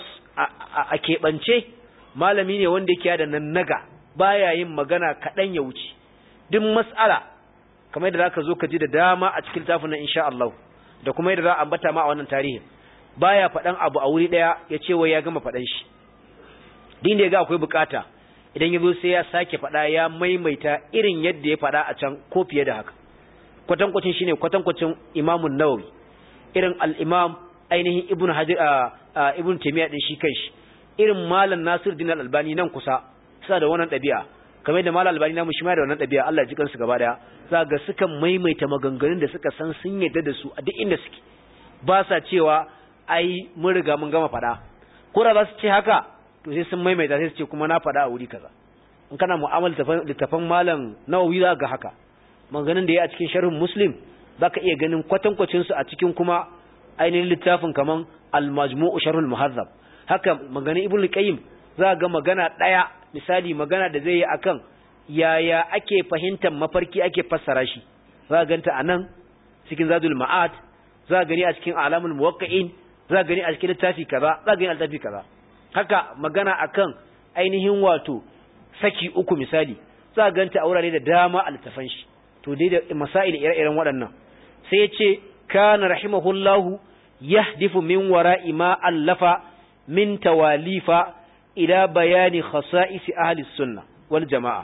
a keɓance malami ne wanda yake da nan naga baya yin magana kaɗan ya wuce duk mas'ala kamar yadda zaka zo ka ji da dama a cikin tafin nan insha Allah da kuma yadda za a ambata ma a wannan tarihin baya faɗan abu a wuri ɗaya ya ce wai ya gama faɗan shi din da ya ga akwai bukata idan ya zo sai ya sake faɗa ya maimaita irin yadda ya faɗa a can ko fiye da haka kwatankwacin shine kwatankwacin imamun nawawi irin al-imam ainihin ibnu hajar ibnu taymiya din shi kanshi irin malam nasiruddin al-albani nan kusa suna da wannan ɗabi'a kamar da malam albani namu shi ma da wannan ɗabi'a Allah ya ji kansu gaba daya za ga suka maimaita maganganun da suka san sun yadda da su a duk inda suke ba sa cewa ai mun riga mun gama faɗa ko da za su ce haka to sai sun maimaita sai su ce kuma na faɗa a wuri kaza in kana mu'amala littafan malam nawawi za ga haka maganganun da ya a cikin sharhin muslim zaka iya ganin kwatankwacin su a cikin kuma ainihin littafin kaman al-majmu' sharhul muhazzab haka maganin ibnu qayyim za ga magana daya misali magana da zai yi akan yaya ake fahimtar mafarki ake fassara shi za ganta anan cikin zadul ma'ad za gani a cikin alamul muwaqqi'in za gani a cikin littafi kaza za gani a littafi kaza haka magana akan ainihin wato saki uku misali za ganta a wurare da dama a littafan shi to dai da masail ire-iren waɗannan sai ya ce kana rahimahullahu yahdifu min wara'i ma allafa min tawalifa ila bayani khasa'is ahli sunnah wal jama'a.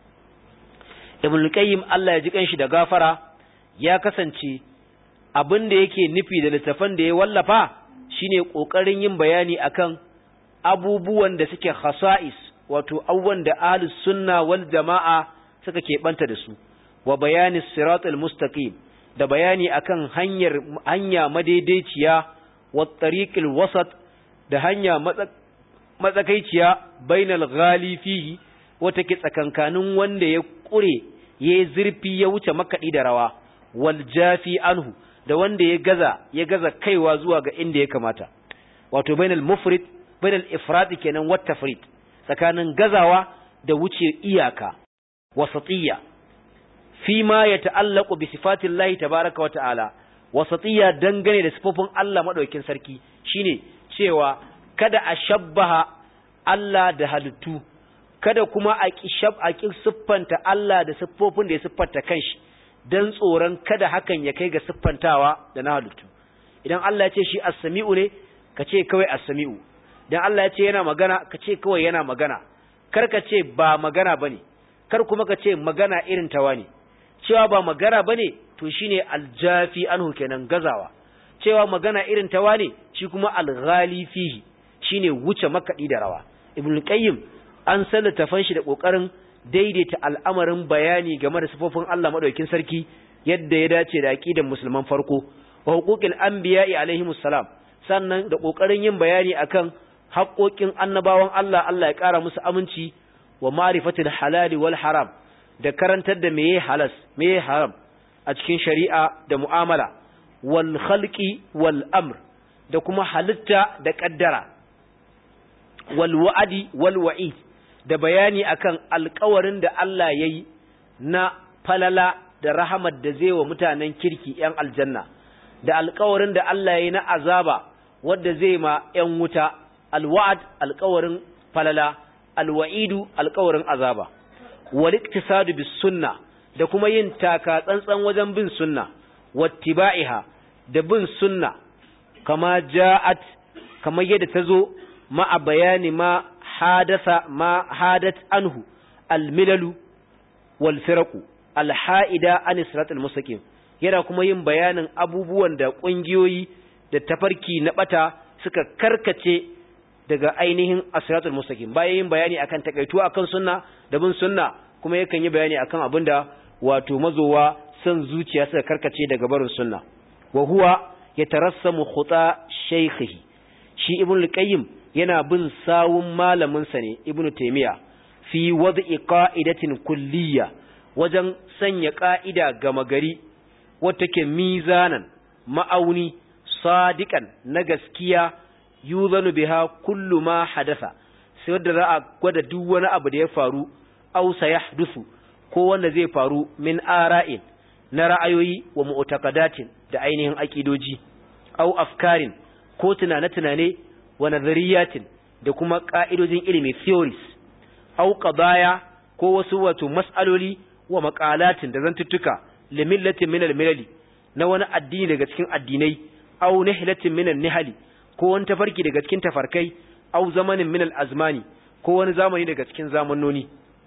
Ibn al-Qayyim Allah ya ji kanshi da gafara ya kasance abin da yake nufi da littafan da ya wallafa shine kokarin yin bayani akan abubuwan da suke khasa'is, wato abubuwan da ahlus sunna wal jama'a suka keɓanta da su, wa bayani siratul mustaqim, da bayani akan hanyar hanya madaidaiciya, wa tariqil wasat, da hanya matsakaiciya, bainal ghali fihi, wata ke tsakankanin wanda ya kure ya zurfi ya wuce makaɗi da rawa, wal jafi anhu, da wanda ya gaza ya gaza kaiwa zuwa ga inda ya kamata, wato bainal mufrid bainal ifrad kenan wat tafrid, tsakanin gazawa da wuce iyaka, wasatiyya fi ma yata'allaqu bi sifatillahi tabaaraka wa ta'ala, wasatiyya dangane da sifofin Allah madaukakin sarki shine cewa kada a shabbaha Allah da halittu, kada kuma a kishab a siffanta Allah da siffofin da ya siffanta kanshi, dan tsoron kada hakan ya kai ga siffantawa da na halittu. Idan Allah ya ce shi as-sami'u ne, ka ce kawai as-sami'u. Dan Allah ya ce yana magana, ka ce kawai yana magana. Kar ka ce ba magana bane, kar kuma ka ce magana irin tawa ne. Cewa ba magana bane to shine aljafi anhu kenan gazawa. Cewa magana irin tawa ne shi kuma alghali fihi shine wuce makadi da rawa. Ibn Qayyim an sallata fanshi da kokarin daidaita al'amarin bayani game da sifofin Allah madaukakin sarki yadda ya dace da aqidar musulman farko, wa huquqil anbiya'i alaihimus salam, sannan da kokarin yin bayani akan haƙoƙin annabawan Allah, Allah ya ƙara musu aminci, wa ma'rifatil halali wal haram, da karantar da meye halas meye haram a cikin shari'a da mu'amala, wal khalqi wal amr, da kuma halitta da kaddara, wal wa'adi wal wa'id, da bayani akan alƙawarin da Allah yayi na falala da rahamar da zai wa mutanen kirki ‘yan aljanna, da alƙawarin da Allah yayi na azaba wadda zai ma ‘yan wuta, alwa'ad alƙawarin falala, alwa'idu alƙawarin azaba, wal iktisadu bis sunna, da kuma yin taka tsantsan wajen bin sunna, wattiba'iha, da bin sunna kama ja'at, kamar yadda ta zo ma'a bayani ma hadasa ma hadat anhu almilalu wal firaqu alha'ida an siratal mustaqim, yana kuma yin bayanin abubuwan da kungiyoyi da tafarki na bata suka karkace daga ainihin asiratul mustaqim. Bayan yin bayani akan takaituwa akan sunna da bin sunna, kuma yakan yi bayani akan abinda wato mazowa san zuciya suka karkace daga barin sunna. Wa huwa yatarassamu khuta shaykhihi, shi ibn al-qayyim yana bin sawun malamin sa ne ibn taymiya fi wad'i qa'idatin kulliyya, wajen sanya ka'ida gama gari wata ke mizanan ma'auni sadiqan na gaskiya, yuzanu biha kullu ma hadatha, sai wanda za a gwada duk wani abu da ya faru, aw sayahdusu, ko wanda zai faru, min ara'in, na ra'ayoyi, wa mu'taqadatin, da ainihin aqidoji, aw afkarin, ko tunane-tunane, wa nazariyatin, da kuma ka'idojin ilimi theories, aw qadaya, ko wasu wato mas'aloli, wa maqalatin, da zantuttuka, limillatin min al-milali, na wani addini daga cikin addinai, aw nihlatin min an-nihali, ko wani tafarki daga cikin tafarkai, au zamanin minal azmani, ko wani zamani daga cikin zamannoni.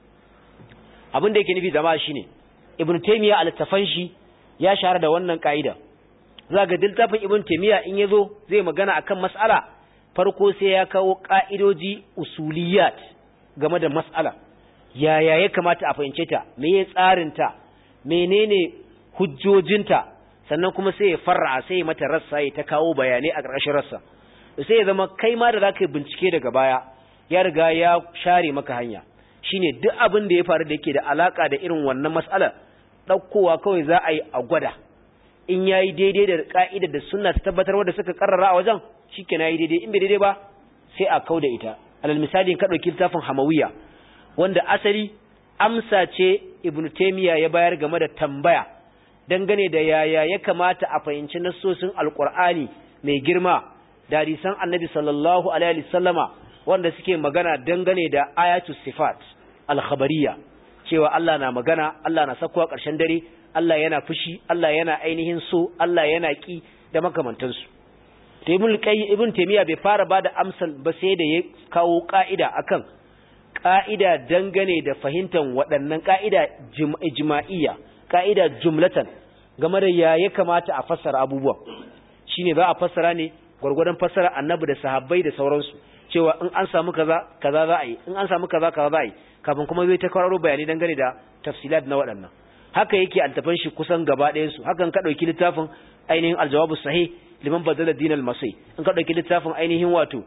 Abin da yake nufi jama'a shine Ibn Taymiyyah al-Tafan shi ya shahara da wannan kaida. Zaga littafin Ibn Taymiyyah in yazo zai magana akan mas'ala, farko sai ya kawo kaidoji usuliyat game da mas'ala. Yaya ya kamata a fahimce ta, meye tsarin ta, menene hujjojinta, sannan kuma sai ya farra sai ya mata rassa ya ta kawo bayanai a ƙarshen rassa. Sai ya zama kai ma da za ka yi bincike daga baya ya riga ya share maka hanya. Shine duk abin da ya faru da yake da alaka da irin wannan mas'ala, ɗaukowa kawai za a yi a gwada, in ya yi daidai da ƙa'idar da sunna ta tabbatar wadda suka karrara a wajen, shi ke na yi daidai, in bai daidai ba sai a kau da ita. Alal misali ka ɗauki littafin Hamawiyya, wanda asali amsa ce Ibn Taymiyyah ya bayar game da tambaya dangane da yaya ya kamata a fahimci nassosin Alƙur'ani mai girma da hadisan Annabi sallallahu alaihi wasallama wanda suke magana dangane da ayatus sifat al-khabariyya, cewa Allah na magana, Allah na sakwa ƙarshen dare, Allah yana fushi, Allah yana ainihin so, Allah yana ki da makamantansu. to ibn qayyim ibn taymiya bai fara bada amsal ba sai da ya kawo ka'ida akan ka'ida dangane da fahimtar waɗannan ka'ida ijma'iyya ka'ida jumlatan game da ya ya kamata a fassara abubuwan shine za a fassara ne gurgurdan fassara annabi da sahabbai da sauransu cewa in an samu kaza kaza za a yi in an samu kaza kaza za a yi kafin kuma zai ta kwararo bayani dangane da tafsilat na waɗannan haka yake altafan shi kusan gaba ɗayan su hakan ka dauki littafin ainihin aljawabu sahih liman badala din al-masih in ka dauki littafin ainihin wato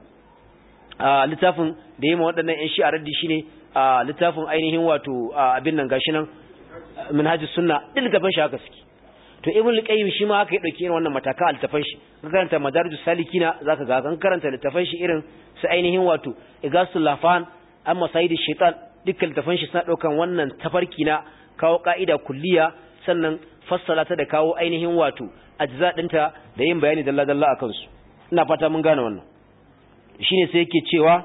a littafin da yayin waɗannan ƴan shi'a raddi shine a littafin ainihin wato abin nan gashi nan minhajus sunna din littafin shi haka suke to ibn al-qayyim shi ma haka ya dauki irin wannan mataka altafan shi ka karanta madarijus salikina zaka ga kan karanta littafin shi irin su ainihin wato igasul lafan amma sayyid shaitan dukkan littafin shi suna daukan wannan tafarki na kawo ka'ida kulliya sannan fassala ta da kawo ainihin wato ajza dinta da yin bayani dalla dalla akan su ina fata mun gane wannan shine sai yake cewa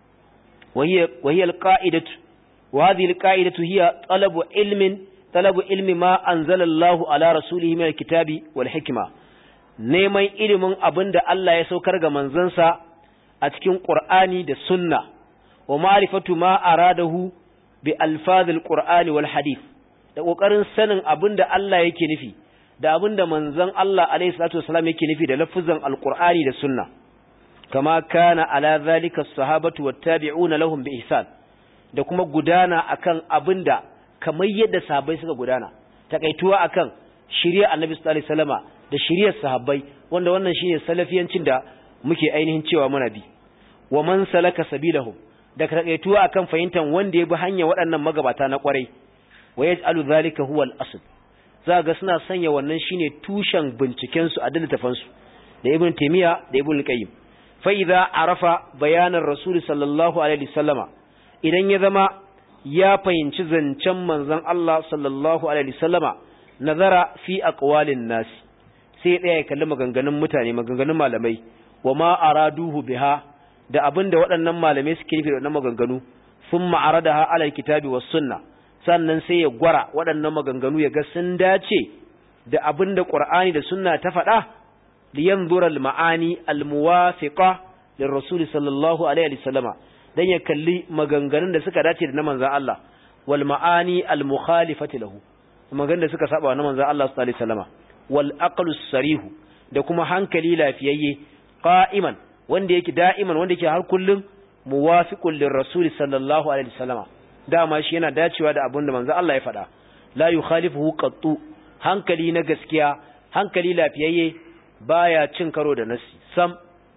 wahiya wahiya alqa'idatu wa hadhihi alqa'idatu hiya talabu ilmin talabu ilmi ma anzala Allahu ala rasulihi min alkitabi wal hikma neman ilimin abinda Allah ya saukar ga manzansa a cikin Qur'ani da sunna wa ma'rifatu ma aradahu bi alfazil Qur'ani wal hadith da kokarin sanin abinda Allah yake nufi da abinda manzon Allah alaihi salatu wasallam yake nufi da lafuzan alqur'ani da sunna kama kana ala zalika as-sahabatu wat-tabi'una lahum bi ihsan da kuma gudana akan abinda kamar yadda sahabbai suka gudana takaituwa akan shari'ar annabi sallallahu alaihi wasallama da shari'ar sahabbai wanda wannan shine salafiyancin da muke ainihin cewa muna bi wa man salaka sabilahum da takaituwa akan fahimtar wanda ya bi hanya waɗannan magabata na kwarai wa yaj'alu zalika huwa al-asl za ga suna sanya wannan shine tushen binciken su a daliltafan su da ibn taymiya da ibn qayyim fa idza arafa bayanan rasul sallallahu alaihi wasallama idan ya zama ya fahimci zancen manzon Allah sallallahu alaihi wasallama nazara fi aqwalin nas sai ya kalli maganganun mutane maganganun malamai wa ma araduhu biha da abinda waɗannan malamai suke nufi da wannan maganganu thumma aradaha ala alkitabi was sunna sannan sai ya gwara waɗannan maganganu ya ga sun dace da abinda Qur'ani da sunna ta faɗa liyanzura almaani almuwafiqa lirrasul sallallahu alaihi wasallama dan ya kalli maganganun da suka dace da na manzon Allah wal maani almukhalifati lahu maganganun da suka saba wa na manzon Allah sallallahu alaihi wasallama wal aqlu sarihu da kuma hankali lafiyayye qa'iman wanda yake da'iman wanda yake har kullum muwafiqun lirrasul sallallahu alaihi wasallama dama shi yana dacewa da abin da manzo Allah ya faɗa la yukhalifuhu qattu hankali na gaskiya hankali lafiyayye baya cin karo da nasi sam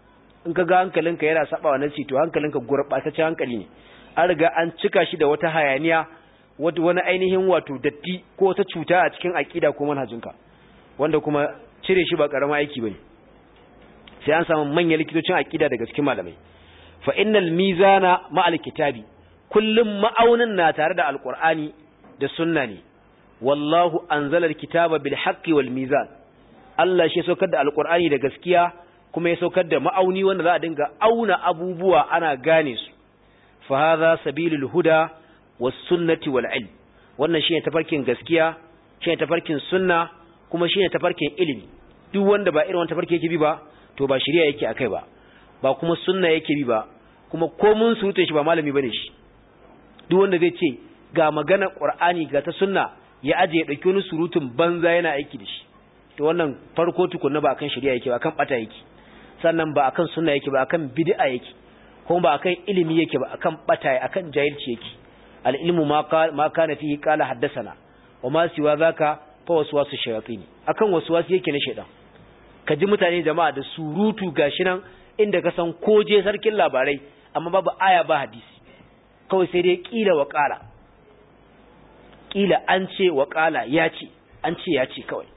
in kaga hankalinka yana sabawa nasi to hankalinka gurbataccen hankali ne an riga an cika shi da wata hayaniya wani ainihin wato datti ko wata cuta a cikin aqida ko manhajinka wanda kuma cire shi ba karama aiki bane sai an samu manyan likitocin aqida daga cikin malamai fa innal mizana ma'al kitabi kullum ma'aunin na tare da alqur'ani da sunna ne wallahu anzala alkitaba bil haqqi wal mizan Allah shi saukar da alqur'ani da gaskiya kuma ya saukar da ma'auni wanda za a dinga auna abubuwa ana gane su fa hadha sabilul huda was sunnati wal ilm wannan shine tafarkin gaskiya shine tafarkin sunna kuma shine tafarkin ilimi duk wanda ba irin wannan tafarki yake bi ba to ba shari'a yake akai ba ba kuma sunna yake bi ba kuma ko mun surute shi ba malami bane shi duk wanda zai ce ga magana Qur'ani ga ta sunna ya aje ya dauki wani surutun banza yana aiki da shi to wannan farko tukunna ba akan shari'a yake ba akan bata yake sannan ba akan sunna yake ba akan bid'a yake kuma ba akan ilimi yake ba akan bata akan jahilci yake al ilmu ma ma kana fihi qala haddathana wa ma siwa zaka fa waswasu shayatin akan waswasi yake na shaytan kaji mutane jama'a da surutu gashi nan inda ka san koje sarkin labarai amma babu aya ba hadisi kawai sai dai kila wa kala kila an ce wa kala ya ce an ce ya ce kawai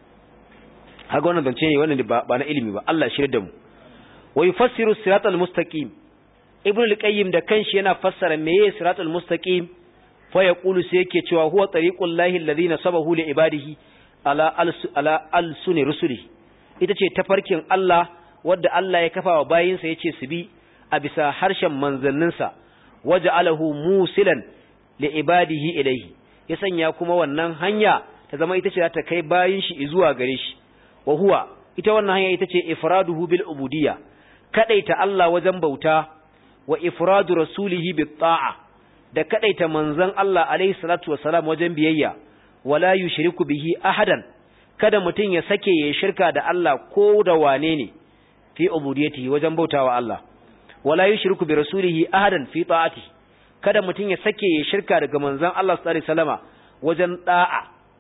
haka wannan zance ne wannan ba na ilimi ba Allah shirye da mu wa yufassiru siratal mustaqim ibnu al-qayyim da kanshi yana fassara meye siratal mustaqim fa yaqulu sai yake cewa huwa tariqul lahi alladhi nasabahu li ibadihi ala ala al-sunni rusulihi ita ce tafarkin Allah wadda Allah ya kafa wa bayinsa yace su bi a bisa harshen manzanninsa waja'alahu musilan li ibadihi ilayhi ya sanya kuma wannan hanya ta zama ita ce za ta kai bayin shi zuwa gare shi wa huwa ita wannan hanya ita ce ifraduhu bil ubudiyya kadaita Allah wajen bauta wa ifradu rasulihi bit ta'a da kadaita manzon Allah alaihi salatu wassalam wajen biyayya wala yushriku bihi ahadan kada mutun ya sake ya shirka da Allah ko da wane ne fi ubudiyyatihi wajen bautawa Allah wala yushriku bi rasulihi ahadan fi ta'ati kada mutun ya sake ya shirka daga manzon Allah sallallahu alaihi wasallama wajen da'a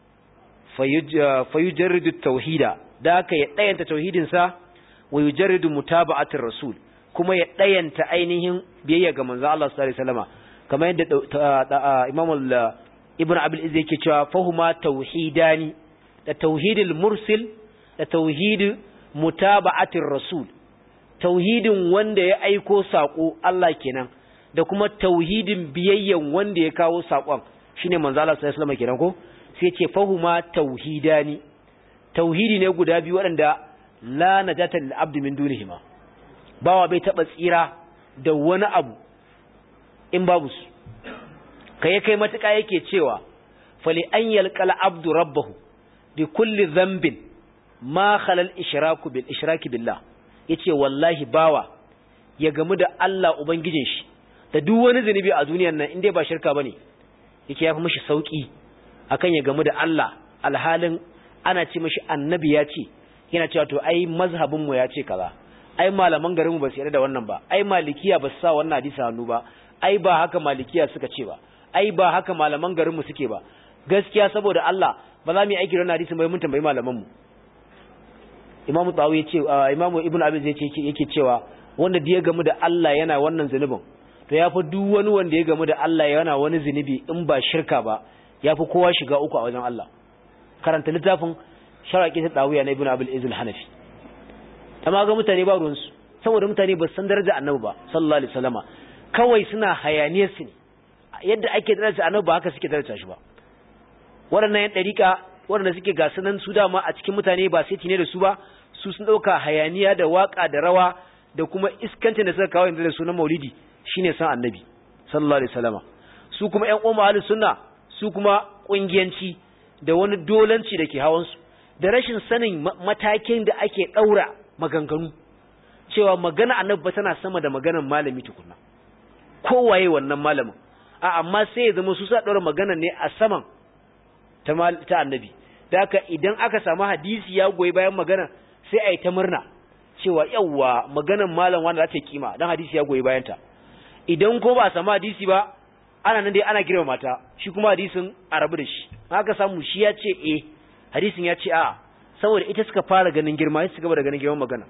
fayujarridu tauhida da aka ya dayanta tauhidin sa wa yujarridu mutaba'atir rasul kuma ya dayanta ainihin biyayya ga manzon Allah sallallahu alaihi wasallama kamar yadda Imam Ibn Abil Izz yake cewa fahuma tauhidani da tauhidul mursil da tauhid mutaba'atir rasul tauhidin wanda ya aiko sako Allah kenan da kuma tauhidin biyayyan wanda ya kawo sakon shine manzo Allah sallallahu alaihi wasallam kenan ko sai ce fahuma tauhidani tauhidi ne guda biyu waɗanda la najata lil abdi min dunihima bawa bai taba tsira da wani abu in babu su kai kai matuka yake cewa fali an yalqal abdu rabbahu bi kulli dhanbin ma khalal ishraku bil ishraki billah yace wallahi bawa ya gamu da Allah ubangijin shi da duk wani zunubi a duniyar nan indai ba shirka bane yake yafi mishi sauki akan ya gamu da Allah alhalin ana ce mishi annabi ya ce yana cewa to ai mazhabin mu ya ce kaza ai malaman garin mu ba su yarda da wannan ba ai malikiya ba su sa wannan hadisi hannu ba ai ba haka malikiya suka ce ba ai ba haka malaman garin mu suke ba gaskiya saboda Allah ba za mu yi aiki da wannan hadisin ba mun tambayi malaman mu Imam Tawi yace Imam Ibn Abi Zayd yace yake cewa wanda da ya gamu da Allah yana wannan zanubin to yafi duk wani wanda ya gamu da Allah yana wani zinubi in ba shirka ba yafi kowa shiga uku a wajen Allah karanta littafin Sharaqi ta Tawiya na Ibn Abi Izz al-Hanafi amma ga mutane ba ruwan su saboda mutane ba san daraja Annabi ba sallallahu alaihi wasallama kawai suna hayaniyar su ne yadda ake daraja Annabi ba haka suke daraja shi ba waɗannan yan dariƙa waɗanda suke ga sanan su dama a cikin mutane ba sai tine da su ba su sun dauka hayaniya da waka da rawa da kuma iskancin da suka kawo inda da sunan Maulidi shine san Annabi sallallahu alaihi wasallama su kuma ƴan umma ahlus sunna su kuma kungiyanci da wani dolanci dake hawan su da rashin sanin matakin da ake daura maganganu cewa magana Annabi tana sama da maganar malami tukunna kowaye wannan malamin a amma sai ya zama su sa daura magana ne a saman ta ta Annabi da haka idan aka samu hadisi ya goyi bayan magana sai ai ta murna cewa yawa maganar malam wanda za ta kima dan hadisi ya goyi bayan ta idan ko ba samu hadisi ba ana nan dai ana girma mata shi kuma hadisin arabu da shi haka samu shi ya ce eh hadisin ya ce a saboda ita suka fara ganin girma sai suka gaba da ganin girman magana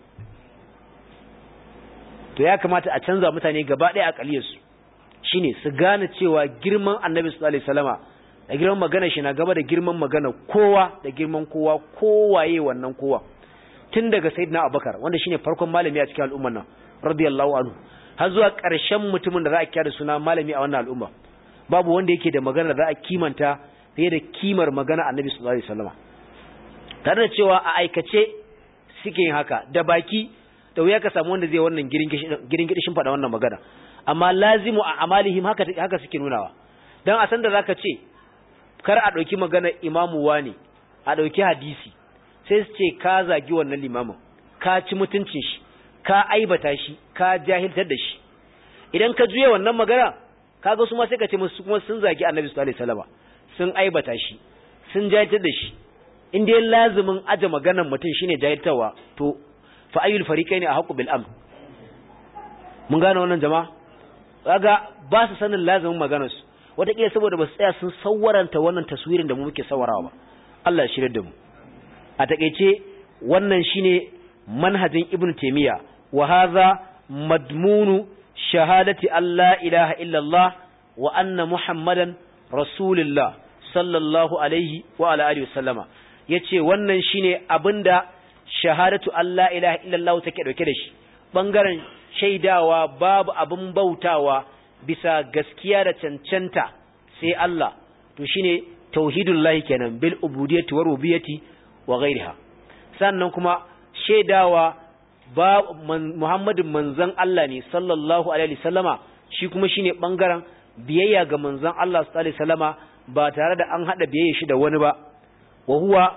to ya kamata a canza mutane gaba ɗaya akaliyarsu shine su gane cewa girman Annabi sallallahu alaihi wasallama da girman magana shi na gaba da girman magana kowa da girman kowa kowaye wannan kowa tun daga sayyidina Abubakar wanda shine farkon malami a cikin al'ummar nan radiyallahu anhu har zuwa ƙarshen mutumin da za a kira da suna malami a wannan al'umma babu wanda yake da magana da za a kimanta fiye da kimar magana Annabi sallallahu alaihi wasallama tare da cewa a aikace suke yin haka da baki da wuya ka samu wanda zai wannan girin gidishin faɗa wannan magana amma lazimu a amalihim haka haka suke nunawa dan a san da zaka ce kar a dauki magana imamu wani a dauki hadisi sai su ce ka zagi wannan limamin ka ci mutuncin shi ka aibata shi ka jahiltar da shi idan ka juye wannan magana kaga su ma sai ka ce musu kuma sun zagi Annabi sallallahu alaihi wasallam sun aibata shi sun jahiltar da shi in dai lazimin aje maganar mutum shine jahiltawa to fa ayyul fariqaini ahqqu bil amn mun gane wannan jama'a kaga ba su sanin lazimin maganar su wataƙila saboda ba su tsaya sun sawaranta wannan taswirin da mu muke sawarawa ba Allah ya shirye da mu a takeice wannan shine manhajin Ibn Taymiyyah wa hadha madmunu shahadati alla ilaha illa Allah wa anna Muhammadan rasulullah sallallahu alaihi wa ala alihi wasallama yace wannan shine abinda shahadatu alla ilaha illa Allah take dauke da shi bangaren shaidawa babu abin bautawa bisa gaskiya da cancanta sai Allah to shine tauhidullahi kenan bil ubudiyyati wa rububiyyati wa ghairiha sannan kuma shaidawa ba Muhammadin manzon Allah ne sallallahu alaihi wasallama shi kuma shine bangaren biyayya ga manzon Allah sallallahu alaihi wasallama ba tare da an hada biyayya shi da wani ba wa huwa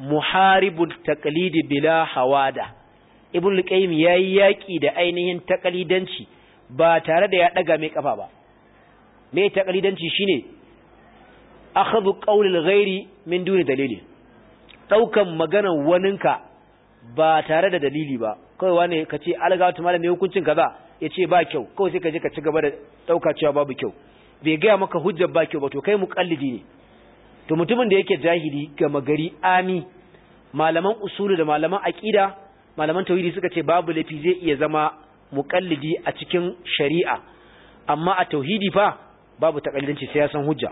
muharibul taqlidi bila hawada. Ibn al-Qayyim yayi yaki da ainihin taqlidanci ba tare da ya daga mai kafa ba. Me taqlidanci shine akhadhu qawli al-ghairi min duni dalili. Daukan maganar waninka ba tare da dalili ba. Kawai wane kace algatu malami hukuncin kaza yace ba kyau. Kawai sai ka je ka ci gaba da dauka cewa babu kyau. Bai ga maka hujjar ba kyau ba to kai muqallidi ne. To mutumin da yake jahili ga magari ami malaman usulu da malaman aqida malaman tauhidi suka ce babu lafi zai iya zama muqallidi a cikin shari'a amma a tauhidi fa babu taqallidanci sai ya san hujja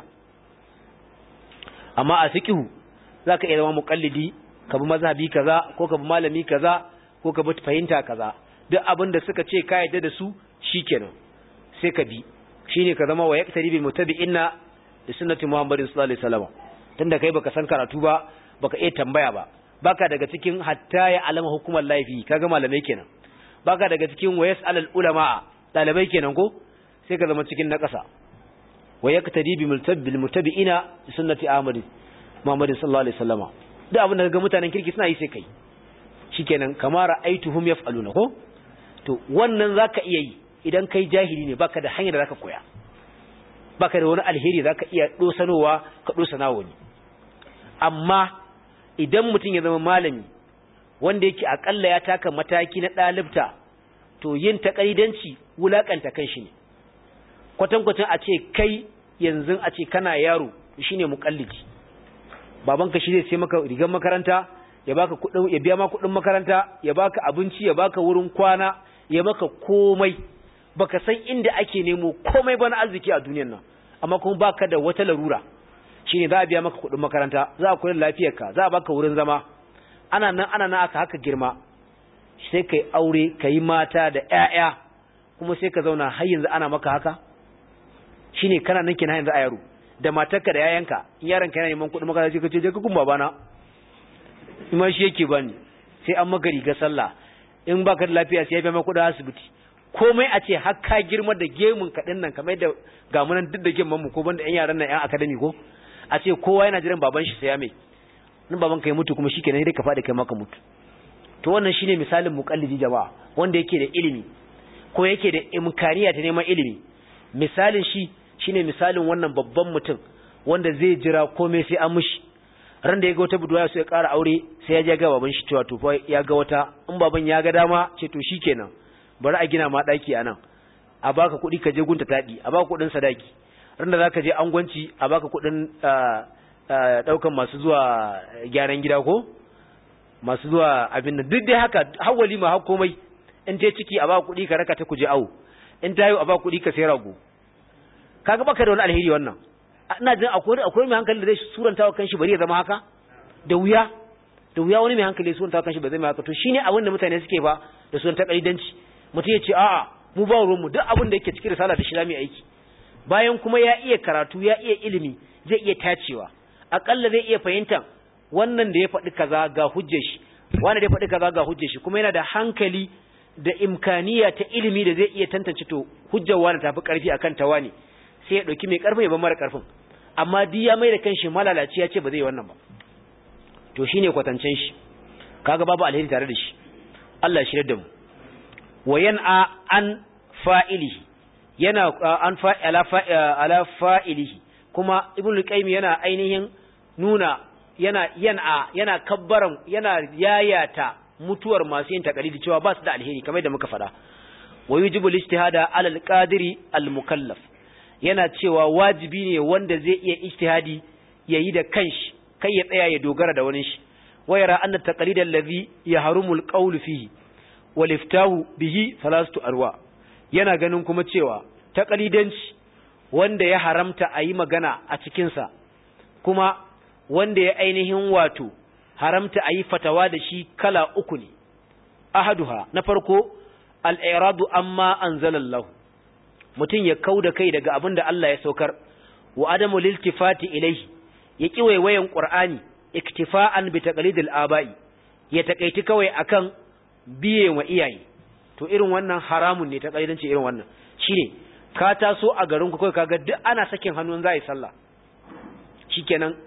amma a fiqhu zaka iya zama muqallidi ka bi mazhabi kaza ko ka bi malami kaza ko ka bi fahimta kaza duk abin da suka ce ka yadda da su shikenan sai ka bi shine ka zama wa yaktari bil mutabi'inna da sunnati Muhammadin sallallahu alaihi wasallam tunda kai baka san karatu ba baka iya tambaya ba baka daga cikin hatta ya alama hukumar laifi kaga malamai kenan baka daga cikin wayas alal ulama dalibai kenan ko sai ka zama cikin nakasa wa yaktadi bi multabil mutabi'ina da sunnati Ahmad Muhammadin sallallahu alaihi wasallam duk abin da kaga mutanen kirki suna yi sai kai shikenan kamar ra'aituhum yaf'aluna ko to wannan zaka iya yi idan kai jahili ne baka da hanyar da zaka koya baka da wani alheri zaka iya dosanowa ka dosana wani amma idan mutum ya zama malami wanda yake akalla ya taka mataki na dalibta to yin takalidanci wulakanta kanshi ne kwatankwacin a ce kai yanzu a ce kana yaro shine muqallidi babanka shi zai sai maka rigar makaranta ya baka kudin ya biya maka kudin makaranta ya baka abinci ya baka wurin kwana ya maka komai baka san inda ake nemo komai ba na arziki a duniyar nan amma kuma baka da wata larura shine za a biya maka kudin makaranta za a kula da lafiyarka za a baka wurin zama ana nan ana nan aka haka girma sai kai aure kai mata da ƴaƴa kuma sai ka zauna har yanzu ana maka haka shine kana nan kina yanzu a yaro da matarka da yayanka in yaron ka yana neman kudin makaranta sai ka ce je ka kun babana ima shi yake bani sai an maka riga sallah in baka da lafiya sai ya biya maka kudin asibiti komai a ce har ka girma da gemun ka nan kamar da gamunan duk da gemun mu ko banda ƴan yaran nan ƴan academy ko a ce kowa yana jiran baban shi sai ya mai in baban ka ya mutu kuma shikenan sai ka fada kai maka mutu to wannan shine misalin muqallidi jama'a wanda yake da ilimi ko yake da imkaniya ta neman ilimi misalin shi shine misalin wannan babban mutum wanda zai jira komai sai an mishi ran da ya ga wata budurwa sai ya ƙara aure sai ya je ga baban shi cewa to fa ya ga wata in baban ya ga dama ce to shikenan bari a gina ma daki anan a baka kuɗi ka je gunta tadi a baka kuɗin sadaki ran da zaka je angwanci a baka kuɗin daukan masu zuwa gyaran gida ko masu zuwa abin nan duk dai haka hawali ma har komai in je ciki a baka kuɗi ka raka ta kuje awo in ta yi a baka kuɗi ka sai rago kaga baka da wani alheri wannan ina jin akwai akwai mai hankali da zai suranta wa kanshi bari ya zama haka da wuya da wuya wani mai hankali suranta wa kanshi ba zai mai haka to shine abin da mutane suke ba da sunan takalidanci mutum ya ce a'a mu ba ruwan mu duk abin da yake cikin risala da shi zamu aiki bayan kuma ya iya karatu ya iya ilimi zai iya tacewa akalla zai iya fahimta wannan da ya faɗi kaza ga hujjar shi wanda da ya faɗi kaza ga hujjar shi kuma yana da hankali da imkaniya ta ilimi da zai iya tantance to hujjar wani tafi karfi akan ta wani sai ya dauki mai karfin ya bar mara karfin amma duk ya mai da kanshi malalaci ya ce ba zai wannan ba to shine kwatancen shi kaga babu alheri tare da shi Allah ya shirye da mu wayan'a an fa'ilihi yana an fa'ala ala fa'ilihi kuma ibnu qayyim yana ainihin nuna yana yana yana kabbaran yana yayata mutuwar masu yin takalidi cewa ba su da alheri kamar da muka fada wa yujibu al-ijtihada ala al-qadiri al-mukallaf yana cewa wajibi ne wanda zai iya ijtihadi yayi da kanshi kai ya tsaya ya dogara da wani shi wayara anna taqlid allazi yahrumu al-qawl fihi wal iftahu bihi thalathatu arwa yana ganin kuma cewa taqlidanci wanda ya haramta ayi magana a cikin sa kuma wanda ya ainihin wato haramta ayi fatawa da shi kala uku ne ahaduha na farko al-i'radu amma anzalallahu mutum ya kauda kai daga abin da Allah ya saukar wa adamu liltifati ilayhi ya ki waiwayen qur'ani iktifa'an bi taqlidil aba'i ya takaiti kawai akan biye wa iyaye to irin wannan haramun ne taqlidanci irin wannan shine ka taso a garin ku kai kaga duk ana sakin hannun zai sallah shikenan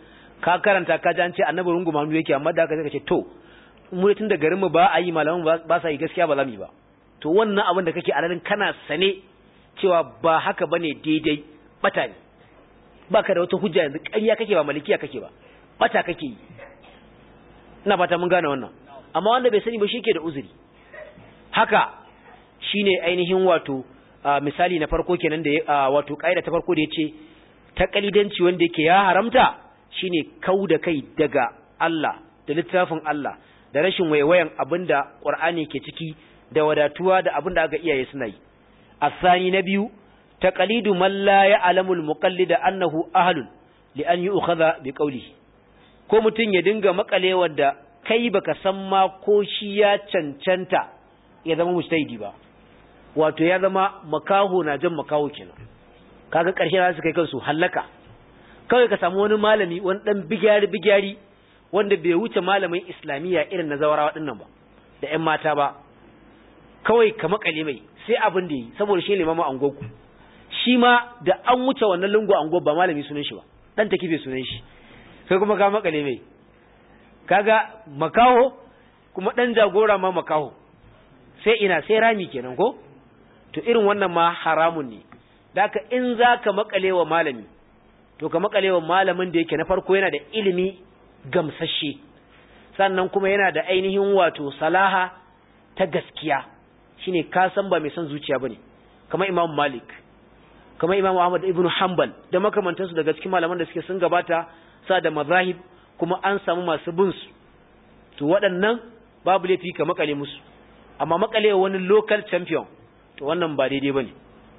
ka karanta ka ji an ce annabi runguma hannu yake amma da ka ce to mu tun da garin mu ba a yi malaman ba sa yi gaskiya ba za mu yi ba to wannan abin da kake alalin kana sane cewa ba haka bane daidai bata ne baka da wata hujja yanzu ƙarya kake ba malikiya kake ba bata kake yi ina fata mun gane wannan amma wanda bai sani ba shi ke da uzuri haka shine ainihin wato misali na farko kenan da wato kaida ta farko da yace ta kalidanci wanda yake ya haramta shine kauda kai daga Allah da littafin Allah da rashin waiwayan abinda Qur'ani ke ciki da wadatuwa da abinda aka iyaye suna yi asani na biyu taqalidu man la ya'lamul muqallida annahu ahlun li an yu'khadha bi qawlihi ko mutun ya dinga makalewa da kai baka san ma ko shi ya cancanta ya zama mujtahidi ba wato ya zama makaho na jan makaho kenan kaga karshe za su kai kansu hallaka kawai ka samu wani malami wani dan bigyari bigyari wanda bai wuce malamin islamiyya irin na zawarawa dinnan ba da ƴan mata ba kawai ka makale mai sai abin da yi saboda shi limamin angoku shi ma da an wuce wannan lungu ango ba malami sunan shi ba dan takife sunan shi kai kuma ka makale mai kaga makaho kuma dan jagora ma makaho sai ina sai rami kenan ko to irin wannan ma haramun ne daka in zaka makalewa malami to ka makalewa malamin da yake na farko yana da ilimi gamsashe sannan kuma yana da ainihin wato salaha ta gaskiya shine ka san ba mai son zuciya bane kamar Imam Malik kamar Imam Ahmad ibn Hanbal da makamantansu daga cikin malaman da suke sun gabata sa da mazahib kuma an samu masu bin su to waɗannan babu laifi ka makale musu amma makalewa wani local champion to wannan ba daidai bane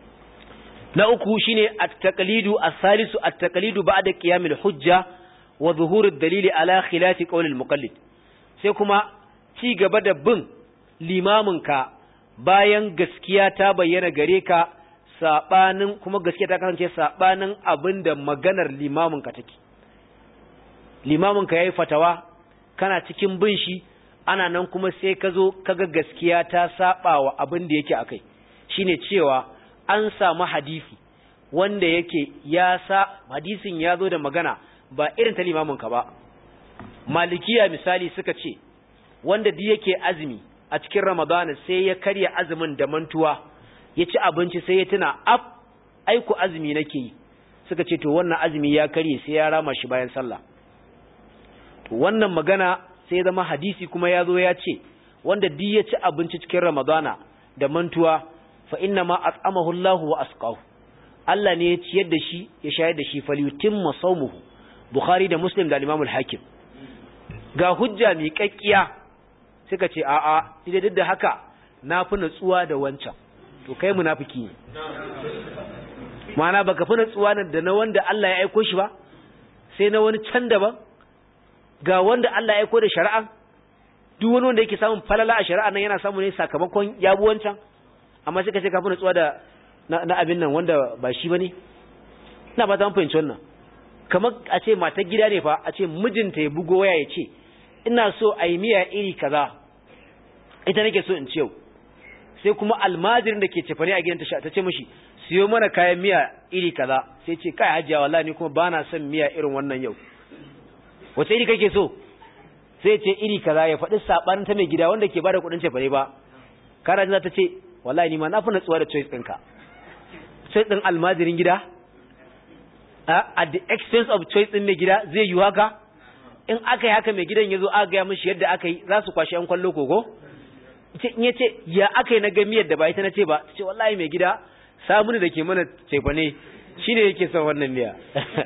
na uku shine at-taqlidu as-salisu at-taqlidu ba'da qiyam al-hujja wa zuhur ad-dalil ala khilaf qawl al-muqallid sai kuma ci gaba da bin limamin ka bayan gaskiya ta bayyana gare ka sabanin kuma gaskiya ta kasance sabanin abinda maganar limamin ka take limamin ka yayi fatawa kana cikin bin shi ana nan kuma sai ka zo kaga gaskiya ta sabawa abin da yake akai shine cewa an samu hadisi wanda yake ya sa hadisin ya zo da magana ba irin ta limamin ka ba malikiya misali suka ce wanda duk yake azumi a cikin ramadana sai ya karya azumin da mantuwa ya ci abinci sai ya tuna af aiku azumi nake yi suka ce to wannan azumi ya karye sai ya rama shi bayan sallah to wannan magana sai zama hadisi kuma ya zo ya ce wanda duk ya ci abinci cikin ramadana da mantuwa fa inna ma at'amahu Allahu wa asqahu Allah ne ya ciyar da shi ya shayar da shi falyutimma sawmuhu Bukhari da Muslim da Imam al-Hakim ga hujja mi kakkiya suka ce a'a idan duk da haka na fi natsuwa da wancan to kai munafiki ne ma'ana baka fi natsuwa da na wanda Allah ya aika shi ba sai na wani can daban ga wanda Allah ya aika da shari'a duk wani wanda yake samun falala a shari'a nan yana samu ne sakamakon yabu wancan amma suka ce ka fi natsuwa da na abin nan wanda ba shi bane ina ba ta fahimci wannan kamar a ce matar gida ne fa a ce mijinta ya bugo waya ya ce ina so a yi miya iri kaza ita nake so in ci yau sai kuma almajirin da ke cefane a gidan ta ce mishi siyo mana kayan miya iri kaza sai ce kai hajiya wallahi ni kuma bana son miya irin wannan yau wace iri kake so sai ce iri kaza ya faɗi sabanin ta mai gida wanda ke bada kuɗin cefane ba kana za ta ce wallahi ni ma na fi natsuwa da choice ɗinka choice ɗin almajirin gida at the expense of choice ɗin mai gida zai yi haka in aka yi haka mai gidan ya zo aka gaya mishi yadda aka yi za su kwashe yan kwallo kogo in ya ce ya aka yi na ga miyar da ba ita na ce ba ce wallahi mai gida samuni da ke mana cefane shi ne yake son wannan miya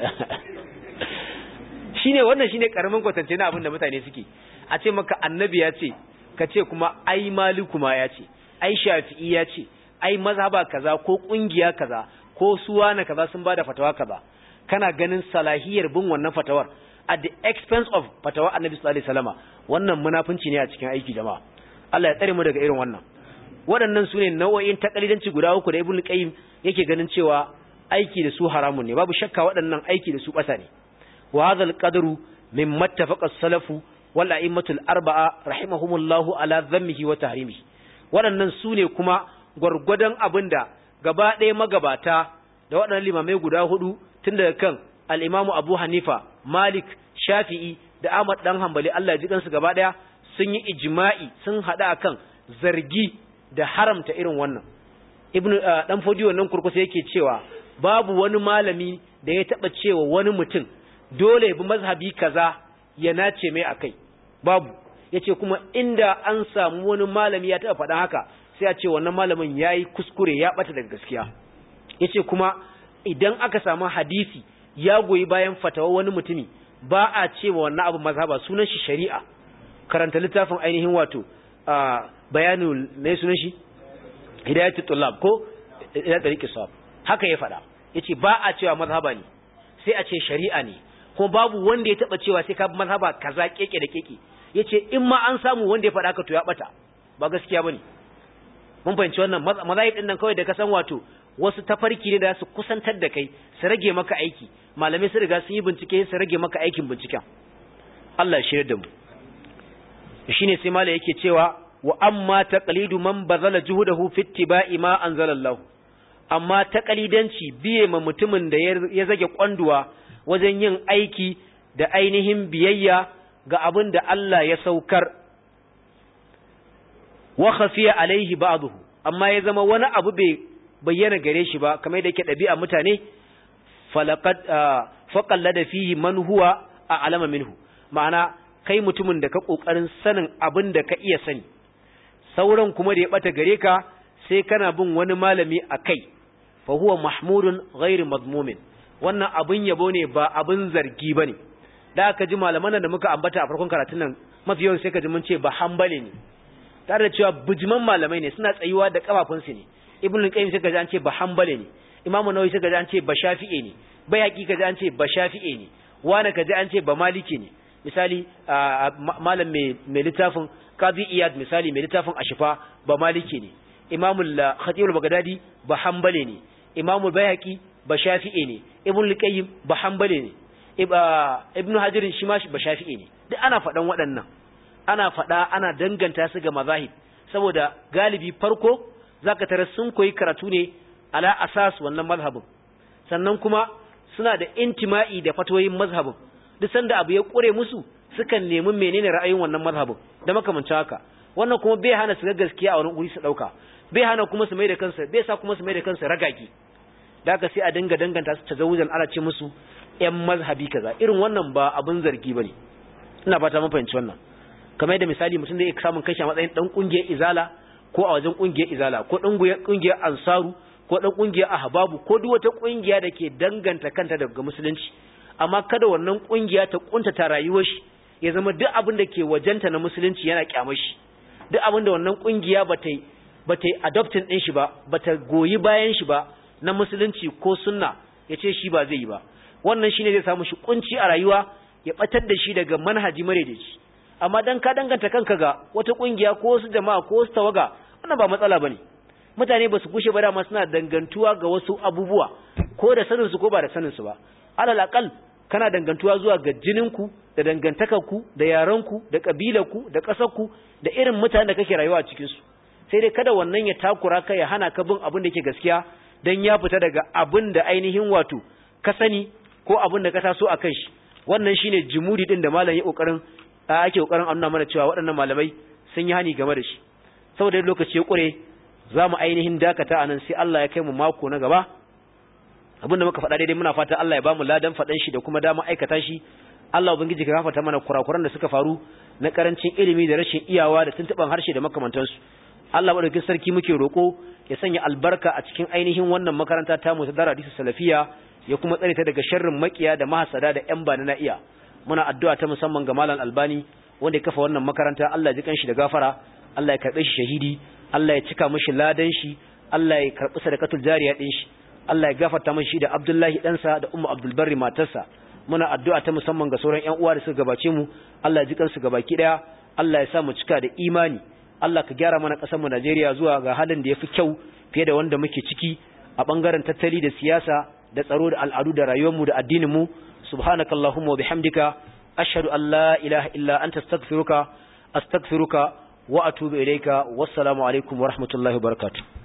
shi ne wannan shi ne ƙaramin kwatance na abin da mutane suke a ce maka annabi ya ce ka ce kuma ai maliku ma ya ce ai shafi'i ya ce ai mazhaba kaza ko ƙungiya kaza ko suwa na kaza sun bada fatawa kaza kana ganin salahiyar bin wannan fatawar at the expense of fatawa annabi sallallahu alaihi wasallama wannan munafunci ne a cikin aiki jama'a Allah ya tsare mu daga irin wannan waɗannan su ne nau'o'in takalidanci guda uku da Ibn Qayyim yake ganin cewa aiki da su haramun ne babu shakka waɗannan aiki da su ɓata ne wa hadha al-qadru mimma ittafaqa as-salafu wal a'immatu al-arba'a rahimahumullahu ala dhammihi wa tahrimihi waɗannan su ne kuma gwargwadon abinda gaba ɗaya magabata da waɗannan limamai guda hudu tun daga kan al-Imam Abu Hanifa Malik, Shafi'i da Ahmad dan Hanbali Allah ya ji kansu gaba daya sun yi ijma'i sun hada akan zargi da haramta irin wannan. Ibn uh, dan Fodiyo nan kurkusa yake cewa babu wani malami da ya taba cewa wani mutum dole bi mazhabi kaza ya nace mai akai, babu. Yace kuma inda an samu wani malami ya taba faɗa haka sai a ce wannan malamin yayi kuskure ya bata daga gaskiya. Yace kuma idan aka samu hadisi ya goyi bayan fatawa wani mutumi ba a cewa wannan abu mazhaba, sunan shi shari'a. Karanta littafin ainihin wato uh, bayanul mai sunan shi hidayatul tullab ko ila tariqis sawab, haka ya faɗa. Yace ba a cewa mazhaba ne sai a ce shari'a ne, kuma babu wanda ya taba cewa sai ka bi mazhaba kaza keke da keke. Yace in ma an samu wanda ya faɗa ka to ya bata, ba gaskiya bane. Mun fahimci wannan mazahib din nan kawai da ka san wato wasu tafarki ne da su kusantar da kai su rage maka aiki, malamai su riga sun yi bincike su rage maka aikin binciken. Allah ya shirye da mu. Shine sai malai yake cewa wa amma taqlidu man bazala juhudahu fi ittiba'i ma anzalallahu, amma taqlidanci biye ma mutumin da ya zage kwanduwa wajen yin aiki da ainihin biyayya ga abin da Allah ya saukar, wa khafiya alaihi ba'dahu, amma ya zama wani abu bai bayyana gare shi ba kamar da yake dabi'a mutane, falaqad faqallada fihi man huwa a'lama minhu, ma'ana kai mutumin da ka kokarin sanin abin da ka iya sani, sauran kuma da ya bata gare ka sai kana bin wani malami akai, fa huwa mahmudun ghairu madmumin, wannan abin yabo ne ba abin zargi bane. Da aka ji malaman da muka ambata a farkon karatun nan mafi yawan sai ka ji mun ce ba hanbali ne, tare da cewa bujiman malamai ne suna tsayuwa da kafafunsu ne. Ibn Qayyim sai ka ji an ce ba hanbali ne, Imam Nawawi sai ka ji an ce ba shafi'i ne, Bayhaqi ka ji an ce ba shafi'i ne, wani ka ji an ce ba maliki ne. Misali malam mai littafin Qadi Iyad, misali mai littafin Ashifa ba maliki ne, Imam al-Khatib al-Baghdadi ba hanbali ne, Imam Bayhaqi ba shafi'i ne, Ibn Qayyim ba hanbali ne, Ibn Hajar shi ma ba shafi'i ne. Duk ana faɗan waɗannan, ana faɗa ana danganta su ga mazahib, saboda galibi farko zaka tare sun koyi karatu ne ala asas wannan mazhabin, sannan kuma suna da intima'i da fatoyin mazhabin. Duk sanda abu ya kure musu sukan nemi menene ra'ayin wannan mazhabin da makamancin haka. Wannan kuma bai hana su ga gaskiya a wani guri su dauka, bai hana kuma su mai da kansa, bai sa kuma su mai da kansa ragaki. Da haka sai a dinga danganta su tazawujan ana ce musu ƴan mazhabi kaza. Irin wannan ba abin zargi bane. Ina fata mun fahimci wannan. Kamar yadda misali mutum zai samun kashi a matsayin dan kungiyar izala ko a wajen kungiyar izala ko dan kungiyar ansaru ko dan kungiyar ahbabu ko duk wata kungiya da ke danganta kanta daga musulunci, amma kada wannan kungiya ta kuntata rayuwar shi ya zama duk abin da ke wajenta na musulunci yana kyamar shi, duk abin da wannan kungiya bata bata adopting din shi ba, bata goyi bayan shi ba na musulunci ko sunna, yace shi ba zai yi ba. Wannan shine zai samu shi kunci a rayuwa, ya batar da shi daga manhaji madaidaici. Amma dan ka danganta kanka ga wata kungiya ko wasu jama'a ko wasu tawaga, wannan ba matsala bane. Mutane ba su kushe ba dama suna dangantuwa ga wasu abubuwa ko da sanin su ko ba da sanin su ba. Alal aqal kana dangantuwa zuwa ga jininku da dangantakarku da yaranku da kabilarku da kasarku da irin mutanen da kake rayuwa a cikin su. Sai dai kada wannan ya takura ka ya hana ka bin abin da yake gaskiya dan ya fita daga abin da ainihin wato ka sani ko abin da ka taso akan shi. Wannan shine jimudi din da malam ya kokarin ake kokarin annuna mana cewa waɗannan malamai sun yi hani game da shi. Saboda lokaci ya kure zamu ainihin dakata anan sai Allah ya kai mu mako na gaba. Abinda muka faɗa daidai muna fata Allah ya bamu ladan faɗan shi da kuma dama aikata shi. Allah ubangiji ka gafarta mana kurakuran da suka faru na karancin ilimi da rashin iyawa da tuntuban harshe da makamantansu. Allah madaukakin sarki muke roko ya sanya albarka a cikin ainihin wannan makaranta ta mu ta Darul Hadith Salafiya, ya kuma tsare ta daga sharrin makiya da mahasada da ƴan bani na iya. Muna addu'a ta musamman ga Malam Albani wanda ya kafa wannan makaranta. Allah ya ji kanshi da gafara, Allah ya karbe shi shahidi, Allah ya cika mishi ladan shi, Allah ya karbi sadaqatul jariya din shi, Allah ya gafarta mishi da Abdullahi ɗansa da Ummu Abdul Barri matarsa. Muna addu'a ta musamman ga sauran ƴan uwa da suka gabace mu, Allah ya ji kansu gabaki daya, Allah ya sa mu cika da imani. Allah ka gyara mana ƙasar mu Najeriya zuwa ga halin da yafi kyau fiye da wanda muke ciki a bangaren tattali da siyasa da tsaro da al'adu da rayuwar mu da addinin mu. Subhanakallahumma wa bihamdika ashhadu an la ilaha illa anta astaghfiruka astaghfiruka wa atubu ilayka. Wassalamu alaikum wa rahmatullahi wa barakatuh.